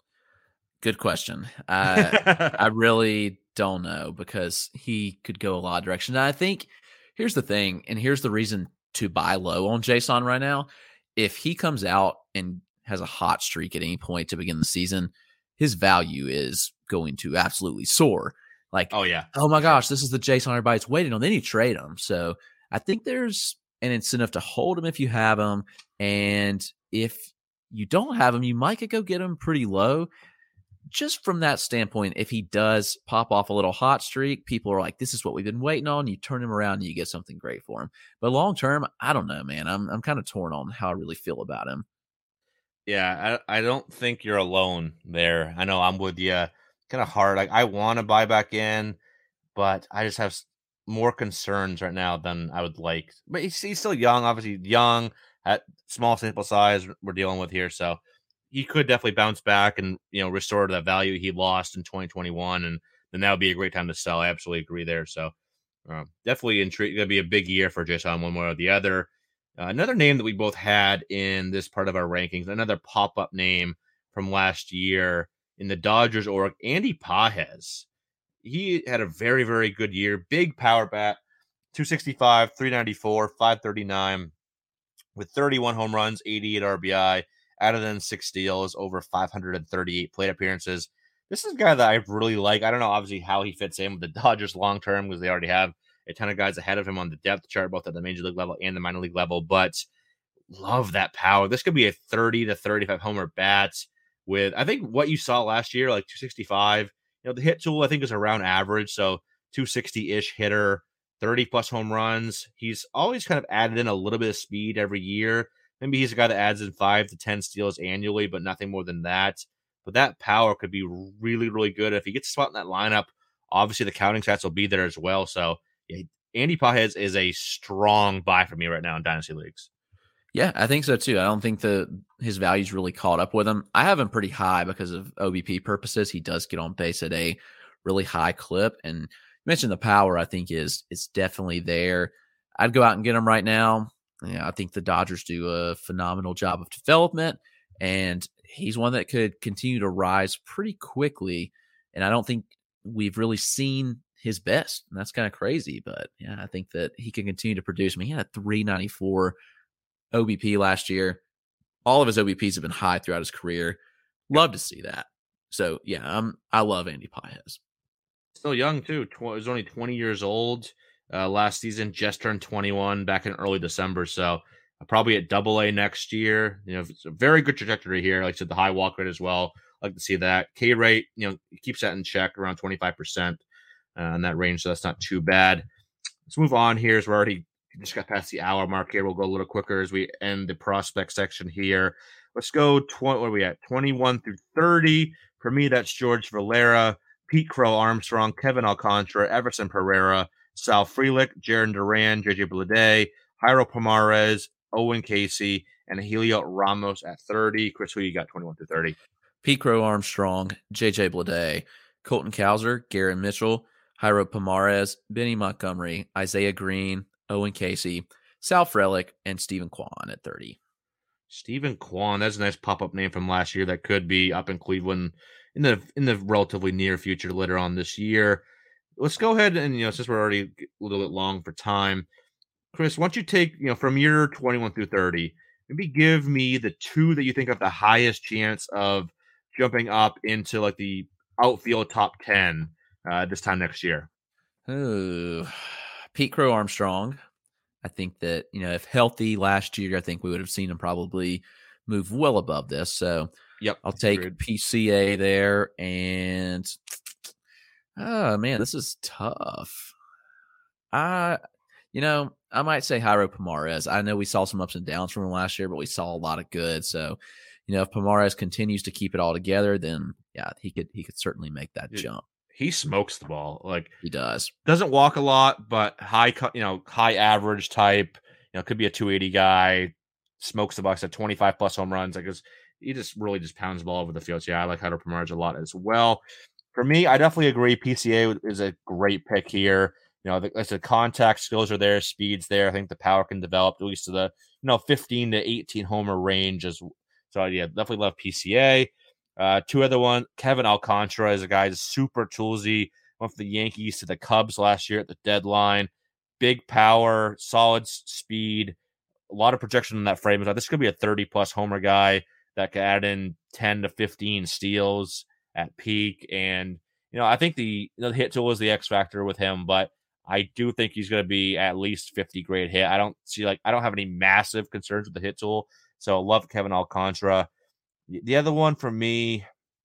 Good question. Uh, I really don't know, because he could go a lot of directions. And I think here's the thing, and here's the reason to buy low on Jason right now. If he comes out and has a hot streak at any point to begin the season, his value is going to absolutely soar. Like, oh yeah, oh my gosh, this is the Jason everybody's waiting on. Then you trade him. So I think there's an incentive to hold him if you have him, and if you don't have him, you might could go get him pretty low. Just from that standpoint, if he does pop off a little hot streak, people are like, this is what we've been waiting on. You turn him around and you get something great for him. But long term, I don't know, man. I'm I'm kind of torn on how I really feel about him. Yeah, I, I don't think you're alone there. I know I'm with you. Kind of hard. Like, I want to buy back in, but I just have more concerns right now than I would like. But he's, he's still young, obviously young, at small sample size we're dealing with here. So he could definitely bounce back and, you know, restore to that value he lost in twenty twenty-one, and then that would be a great time to sell. I absolutely agree there. So uh, definitely intrigued. Going to be a big year for Jason one way or the other. Uh, another name that we both had in this part of our rankings, another pop-up name from last year in the Dodgers org, Andy Pages. He had a very, very good year. Big power bat, two sixty-five, three ninety-four, five thirty-nine, with thirty-one home runs, eighty-eight R B I. Added in six steals, over five hundred thirty-eight plate appearances. This is a guy that I really like. I don't know, obviously, how he fits in with the Dodgers long term, because they already have a ton of guys ahead of him on the depth chart, both at the major league level and the minor league level. But love that power. This could be a thirty to thirty-five homer bat with, I think, what you saw last year, like two sixty-five. You know, the hit tool, I think, is around average. So two sixty-ish hitter, thirty plus home runs. He's always kind of added in a little bit of speed every year. Maybe he's a guy that adds in five to ten steals annually, but nothing more than that. But that power could be really, really good. If he gets a spot in that lineup, obviously the counting stats will be there as well. So yeah, Andy Pages is a strong buy for me right now in Dynasty Leagues. Yeah, I think so too. I don't think the his value's really caught up with him. I have him pretty high because of O B P purposes. He does get on base at a really high clip. And you mentioned the power, I think, is is definitely there. I'd go out and get him right now. Yeah, I think the Dodgers do a phenomenal job of development, and he's one that could continue to rise pretty quickly. And I don't think we've really seen his best. And that's kind of crazy. But yeah, I think that he can continue to produce. I mean, he had a three ninety-four O B P last year. All of his O B Ps have been high throughout his career. Love to see that. So yeah, I'm, I love Andy Pages. Still young too. He was only twenty years old. Uh, last season, just turned twenty-one back in early December. So uh, probably at double A next year. You know, it's a very good trajectory here. Like I said, the high walk rate as well. I like to see that. K rate, you know, keeps that in check around twenty-five percent uh, in that range. So that's not too bad. Let's move on here as we're already just got past the hour mark here. We'll go a little quicker as we end the prospect section here. Let's go, tw- what are we at? twenty-one through thirty. For me, that's George Valera, Pete Crow Armstrong, Kevin Alcantara, Everson Pereira, Sal Frelick, Jaron Duran, J J Bleday, Jairo Pomares, Owen Casey, and Helio Ramos at thirty. Chris, who you got twenty-one through thirty? Pete Crow Armstrong, J J Bleday, Colton Cowser, Garrett Mitchell, Jairo Pomares, Benny Montgomery, Isaiah Green, Owen Casey, Sal Frelick, and Stephen Kwan at thirty. Stephen Kwan, that's a nice pop-up name from last year that could be up in Cleveland in the in the relatively near future later on this year. Let's go ahead and, you know, since we're already a little bit long for time, Chris, why don't you take, you know, from your twenty-one through thirty, maybe give me the two that you think have the highest chance of jumping up into like the outfield top ten uh, this time next year. Ooh, Pete Crow Armstrong. I think that, you know, if healthy last year, I think we would have seen him probably move well above this. So yep, I'll take agreed. P C A there. And oh man, this is tough. I, you know, I might say Jairo Pomares. I know we saw some ups and downs from him last year, but we saw a lot of good. So, you know, if Pomares continues to keep it all together, then yeah, he could he could certainly make that Dude, jump. He smokes the ball. Like he does. Doesn't walk a lot, but high, you know, high average type. You know, could be a two eighty guy. Smokes the box at twenty-five plus home runs. Like he just really just pounds the ball over the field. So yeah, I like Jairo Pomares a lot as well. For me, I definitely agree. P C A is a great pick here. You know, the, the contact skills are there, speed's there. I think the power can develop at least to the, you know, fifteen to eighteen homer range. As so, yeah, definitely love P C A. Uh, two other one, Kevin Alcantara is a guy who's super toolsy. Went from the Yankees to the Cubs last year at the deadline. Big power, solid speed, a lot of projection in that frame. So this could be a thirty plus homer guy that could add in ten to fifteen steals at peak. And, you know, I think the, you know, the hit tool is the X factor with him, but I do think he's going to be at least fifty grade hit. I don't see like, I don't have any massive concerns with the hit tool. So I love Kevin Alcantara. The other one for me,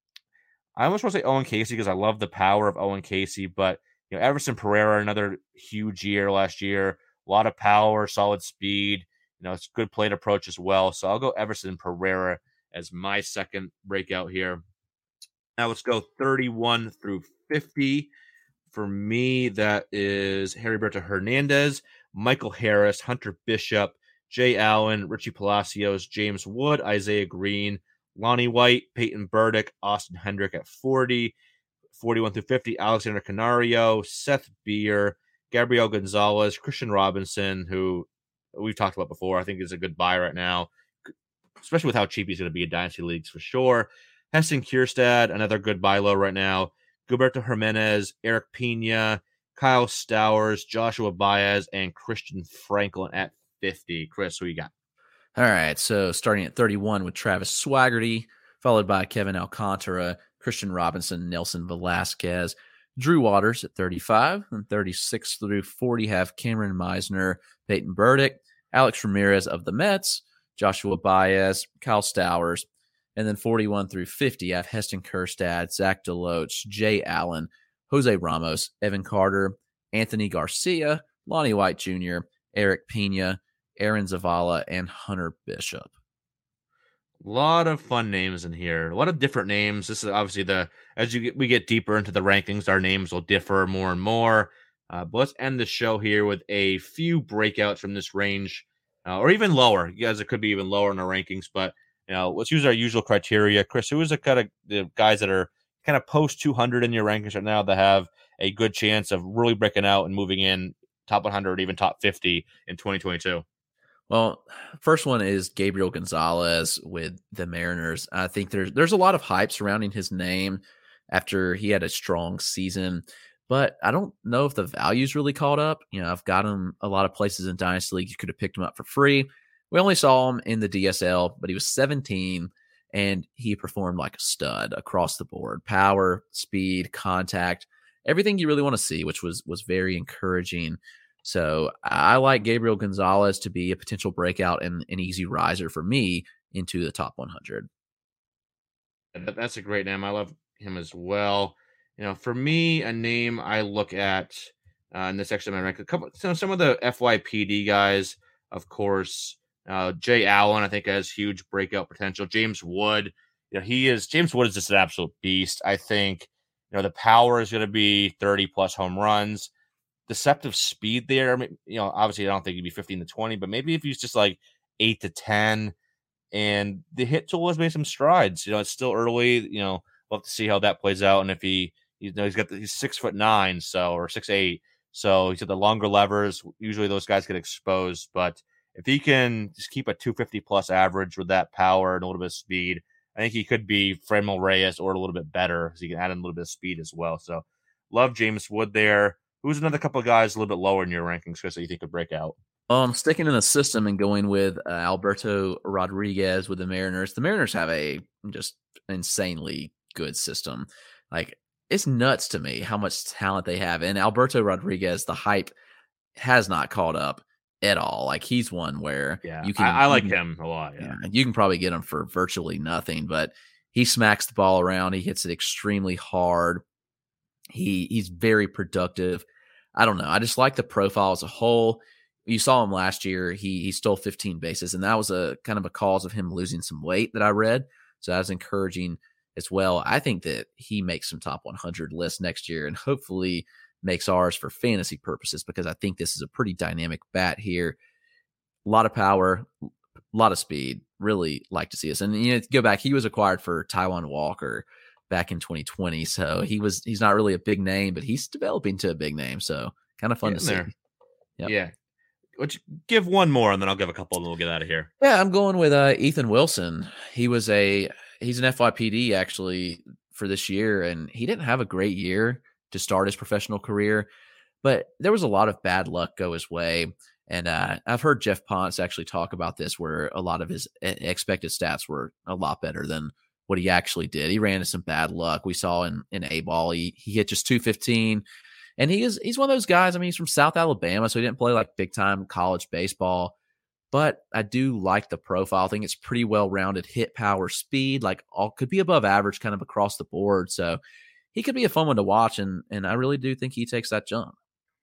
I almost want to say Owen Casey because I love the power of Owen Casey, but you know, Everson Pereira, another huge year last year, a lot of power, solid speed, you know, it's a good plate approach as well. So I'll go Everson Pereira as my second breakout here. Now let's go thirty-one through fifty. For me, that is Heriberto Hernandez, Michael Harris, Hunter Bishop, Jay Allen, Richie Palacios, James Wood, Isaiah Green, Lonnie White, Peyton Burdick, Austin Hendrick at forty, forty-one through fifty, Alexander Canario, Seth Beer, Gabriel Gonzalez, Christian Robinson, who we've talked about before, I think is a good buy right now, especially with how cheap he's going to be in Dynasty Leagues for sure. Heston Kierstad, another good buy low right now. Gilberto Jimenez, Eric Pena, Kyle Stowers, Joshua Baez, and Christian Franklin at fifty. Chris, who you got? All right, so starting at thirty-one with Travis Swaggerty, followed by Kevin Alcantara, Christian Robinson, Nelson Velasquez, Drew Waters at thirty-five, and thirty-six through forty have Cameron Meisner, Peyton Burdick, Alex Ramirez of the Mets, Joshua Baez, Kyle Stowers, and then forty-one through fifty have Heston Kjerstad, Zach Deloach, Jay Allen, Jose Ramos, Evan Carter, Anthony Garcia, Lonnie White Junior, Eric Pena, Aaron Zavala, and Hunter Bishop. A lot of fun names in here. A lot of different names. This is obviously the, as you get, we get deeper into the rankings, our names will differ more and more. Uh, but let's end the show here with a few breakouts from this range, uh, or even lower. You guys, it could be even lower in our rankings, but you know, let's use our usual criteria. Chris, who is the kind of the guys that are kind of post two hundred in your rankings right now that have a good chance of really breaking out and moving in top one hundred, even top fifty in twenty twenty-two? Well, first one is Gabriel Gonzalez with the Mariners. I think there's there's a lot of hype surrounding his name after he had a strong season, but I don't know if the value's really caught up. You know, I've got him a lot of places in Dynasty League. You could have picked him up for free. We only saw him in the D S L, but he was seventeen, and he performed like a stud across the board. Power, speed, contact, everything you really want to see, which was was very encouraging. So I like Gabriel Gonzalez to be a potential breakout and an easy riser for me into the top one hundred. That's a great name. I love him as well. You know, for me, a name I look at uh, in this section of my rank, a couple, some, some of the F Y P D guys, of course. Uh, Jay Allen, I think, has huge breakout potential. James Wood, you know, he is James Wood is just an absolute beast. I think, you know, the power is going to be thirty plus home runs. Deceptive speed there. I mean, you know, obviously, I don't think he'd be fifteen to twenty, but maybe if he's just like eight to ten, and the hit tool has made some strides. You know, it's still early. You know, we'll have to see how that plays out. And if he, you know, he's got the, he's six foot nine, so or six eight, so he's got the longer levers. Usually those guys get exposed, but if he can just keep a two fifty plus average with that power and a little bit of speed, I think he could be Franmil Reyes or a little bit better because he can add in a little bit of speed as well. So love James Wood there. Who's another couple of guys a little bit lower in your rankings, Chris, that you think could break out? Um, sticking in the system and going with uh, Alberto Rodriguez with the Mariners. The Mariners have a just insanely good system. Like, it's nuts to me how much talent they have. And Alberto Rodriguez, the hype has not caught up at all. Like, he's one where yeah, you can. I, I like you can, him a lot. Yeah. yeah, you can probably get him for virtually nothing, but he smacks the ball around. He hits it extremely hard. He he's very productive. I don't know. I just like the profile as a whole. You saw him last year. He he stole fifteen bases, and that was a kind of a cause of him losing some weight that I read. So that was encouraging as well. I think that he makes some top one hundred lists next year, and hopefully makes ours for fantasy purposes, because I think this is a pretty dynamic bat here. A lot of power, a lot of speed. Really like to see us. And you know, go back, he was acquired for Taijuan Walker back in twenty twenty. So he was he's not really a big name, but he's developing to a big name. So kind of fun Getting to there. see. Yep. Yeah. Which, give one more, and then I'll give a couple, and then we'll get out of here. Yeah, I'm going with uh, Ethan Wilson. He was a he's an F Y P D actually for this year, and he didn't have a great year to start his professional career, but there was a lot of bad luck go his way. And uh, I've heard Jeff Ponce actually talk about this, where a lot of his expected stats were a lot better than what he actually did. He ran into some bad luck. We saw in in A ball, he he hit just two fifteen. And he is he's one of those guys. I mean, he's from South Alabama, so he didn't play like big time college baseball. But I do like the profile. I think it's pretty well rounded. Hit, power, speed, like all could be above average, kind of across the board. So he could be a fun one to watch, and and I really do think he takes that jump.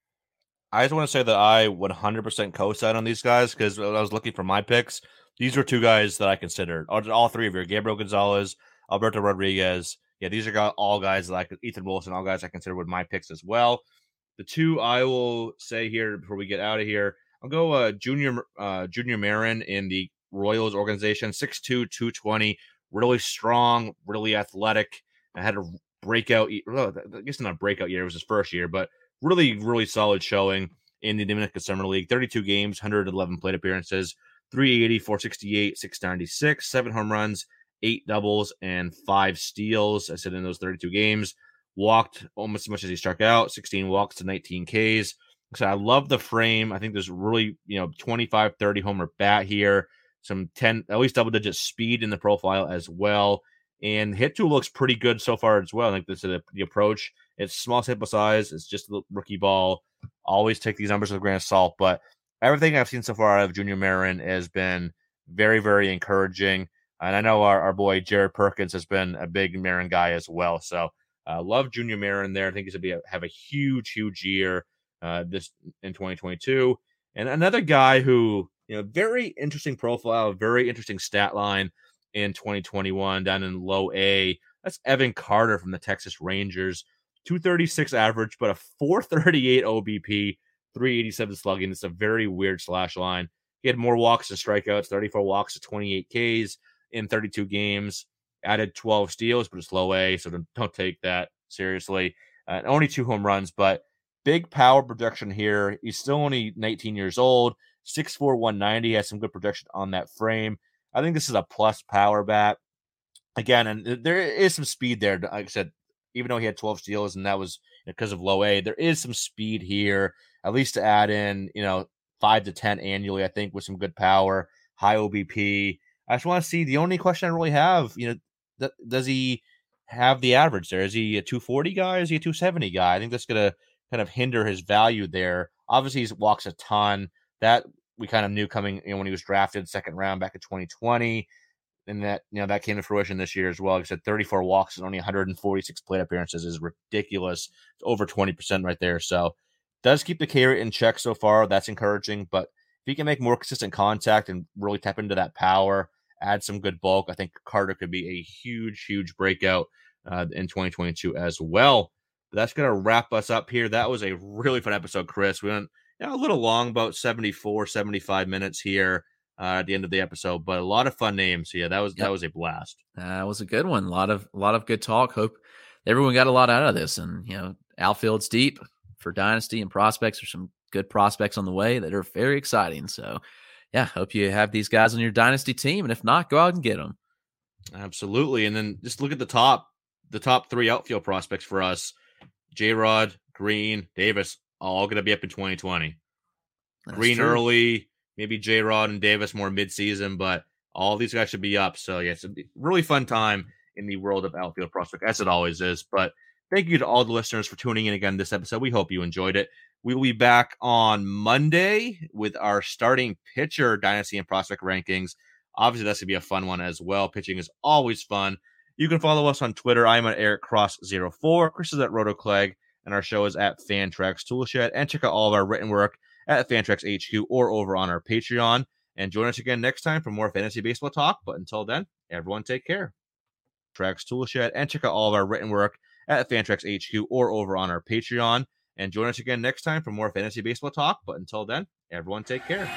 I just want to say that I one hundred percent co-sign on these guys, because when I was looking for my picks, these were two guys that I considered. All three of you: Gabriel Gonzalez, Alberto Rodriguez. Yeah, these are all guys that I could, Ethan Wilson, all guys I consider with my picks as well. The two I will say here before we get out of here, I'll go uh, Junior uh, Junior Marin in the Royals organization, six two, two twenty, really strong, really athletic. I had a breakout, well, I guess not a breakout year, it was his first year, but really, really solid showing in the Dominican Summer League. thirty-two games, one hundred eleven plate appearances, three eighty, four sixty-eight, six ninety-six, seven home runs, eight doubles, and five steals. I said in those thirty-two games, walked almost as much as he struck out, sixteen walks to nineteen Ks. So I love the frame. I think there's really, you know, twenty-five, thirty homer bat here, some ten, at least double digit speed in the profile as well. And hit tool looks pretty good so far as well. I think this is the approach. It's small sample size. It's just a rookie ball. Always take these numbers with a grain of salt. But everything I've seen so far out of Junior Marin has been very, very encouraging. And I know our, our boy Jared Perkins has been a big Marin guy as well. So uh, love Junior Marin there. I think he's going to be a, have a huge, huge year uh, this in twenty twenty-two. And another guy who, you know, very interesting profile, very interesting stat line in twenty twenty-one down in low A. That's Evan Carter from the Texas Rangers. two thirty-six average, but a four thirty-eight O B P, three eighty-seven slugging. It's a very weird slash line. He had more walks than strikeouts, thirty-four walks to twenty-eight Ks in thirty-two games. Added twelve steals, but it's low A, so don't, don't take that seriously. Uh, only two home runs, but big power production here. He's still only nineteen years old, six four, one ninety, has some good production on that frame. I think this is a plus power bat. Again, and there is some speed there. Like I said, even though he had twelve steals and that was because of low A, there is some speed here, at least to add in, you know, five to ten annually, I think, with some good power, high O B P. I just want to see, the only question I really have, you know, th- does he have the average there? Is he a two forty guy? Is he a two seventy guy? I think that's going to kind of hinder his value there. Obviously, he walks a ton. That we kind of knew coming, you know, when he was drafted second round back in twenty twenty. And that, you know, that came to fruition this year as well. Like I said, thirty-four walks and only one hundred forty-six plate appearances is ridiculous. It's over twenty percent right there. So does keep the K rate in check so far. That's encouraging. But if he can make more consistent contact and really tap into that power, add some good bulk, I think Carter could be a huge, huge breakout uh, in twenty twenty-two as well. But that's going to wrap us up here. That was a really fun episode, Chris. We went, you know, a little long, about seventy-four, seventy-five minutes here. uh, at the end of the episode. But a lot of fun names. Yeah, that was yep. that was a blast. That was a good one. A lot of a lot of good talk. Hope everyone got a lot out of this. And you know, outfield's deep for Dynasty and prospects. There's some good prospects on the way that are very exciting. So, yeah, hope you have these guys on your Dynasty team. And if not, go out and get them. Absolutely. And then just look at the top, the top three outfield prospects for us. J-Rod, Green, Davis, all going to be up in twenty twenty. That's Green true. Early, maybe J-Rod and Davis more midseason, but all these guys should be up. So, yeah, it's a really fun time in the world of outfield prospect, as it always is. But thank you to all the listeners for tuning in again this episode. We hope you enjoyed it. We will be back on Monday with our starting pitcher Dynasty and prospect rankings. Obviously, that's going to be a fun one as well. Pitching is always fun. You can follow us on Twitter. I'm at Eric Cross zero four. Chris is at RotoClegg, and our show is at Fantrax Toolshed. And check out all of our written work at Fantrax H Q or over on our Patreon. And join us again next time for more fantasy baseball talk. But until then, everyone take care. Trax Toolshed, and check out all of our written work at Fantrax H Q or over on our Patreon. And join us again next time for more fantasy baseball talk. But until then, everyone take care.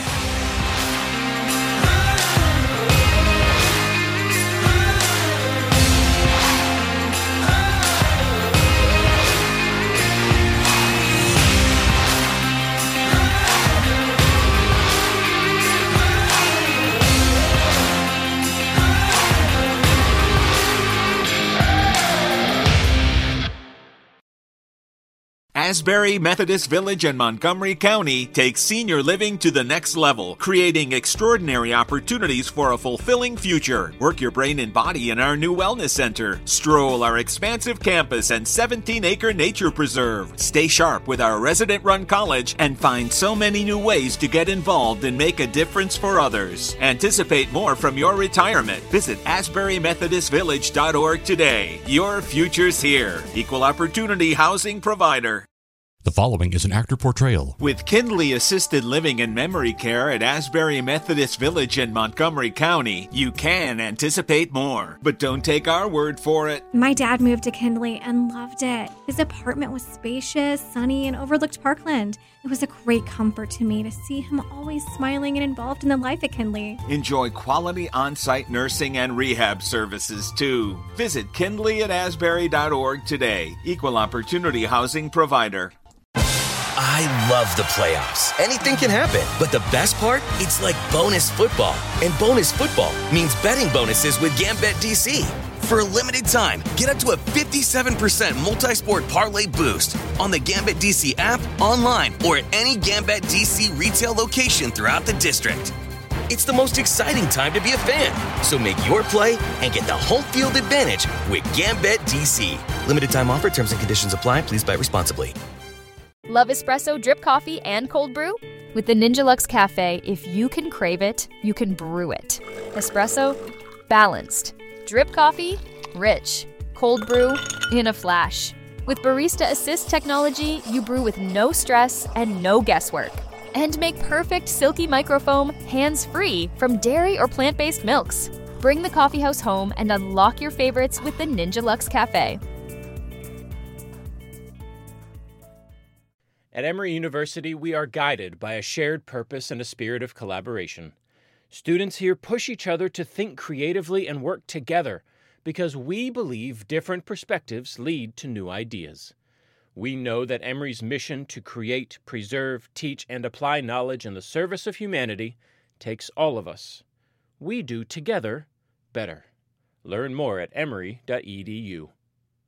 Asbury Methodist Village in Montgomery County takes senior living to the next level, creating extraordinary opportunities for a fulfilling future. Work your brain and body in our new wellness center. Stroll our expansive campus and seventeen-acre nature preserve. Stay sharp with our resident-run college and find so many new ways to get involved and make a difference for others. Anticipate more from your retirement. Visit asbury methodist village dot org today. Your future's here. Equal opportunity housing provider. The following is an actor portrayal. With Kindly Assisted Living and Memory Care at Asbury Methodist Village in Montgomery County, you can anticipate more. But don't take our word for it. My dad moved to Kindly and loved it. His apartment was spacious, sunny, and overlooked Parkland. It was a great comfort to me to see him always smiling and involved in the life at Kindly. Enjoy quality on-site nursing and rehab services, too. Visit kindly at asbury dot org today. Equal opportunity housing provider. I love the playoffs. Anything can happen. But the best part? It's like bonus football. And bonus football means betting bonuses with Gambit D C. For a limited time, get up to a fifty-seven percent multi-sport parlay boost on the Gambit D C app, online, or at any Gambit D C retail location throughout the district. It's the most exciting time to be a fan. So make your play and get the home field advantage with Gambit D C. Limited time offer. Terms and conditions apply. Please buy responsibly. Love espresso, drip coffee, and cold brew? With the Ninja Luxe Cafe, if you can crave it, you can brew it. Espresso, balanced. Drip coffee, rich. Cold brew, in a flash. With Barista Assist technology, you brew with no stress and no guesswork. And make perfect silky microfoam hands-free from dairy or plant-based milks. Bring the coffeehouse home and unlock your favorites with the Ninja Luxe Cafe. At Emory University, we are guided by a shared purpose and a spirit of collaboration. Students here push each other to think creatively and work together because we believe different perspectives lead to new ideas. We know that Emory's mission to create, preserve, teach, and apply knowledge in the service of humanity takes all of us. We do together better. Learn more at emory dot e d u.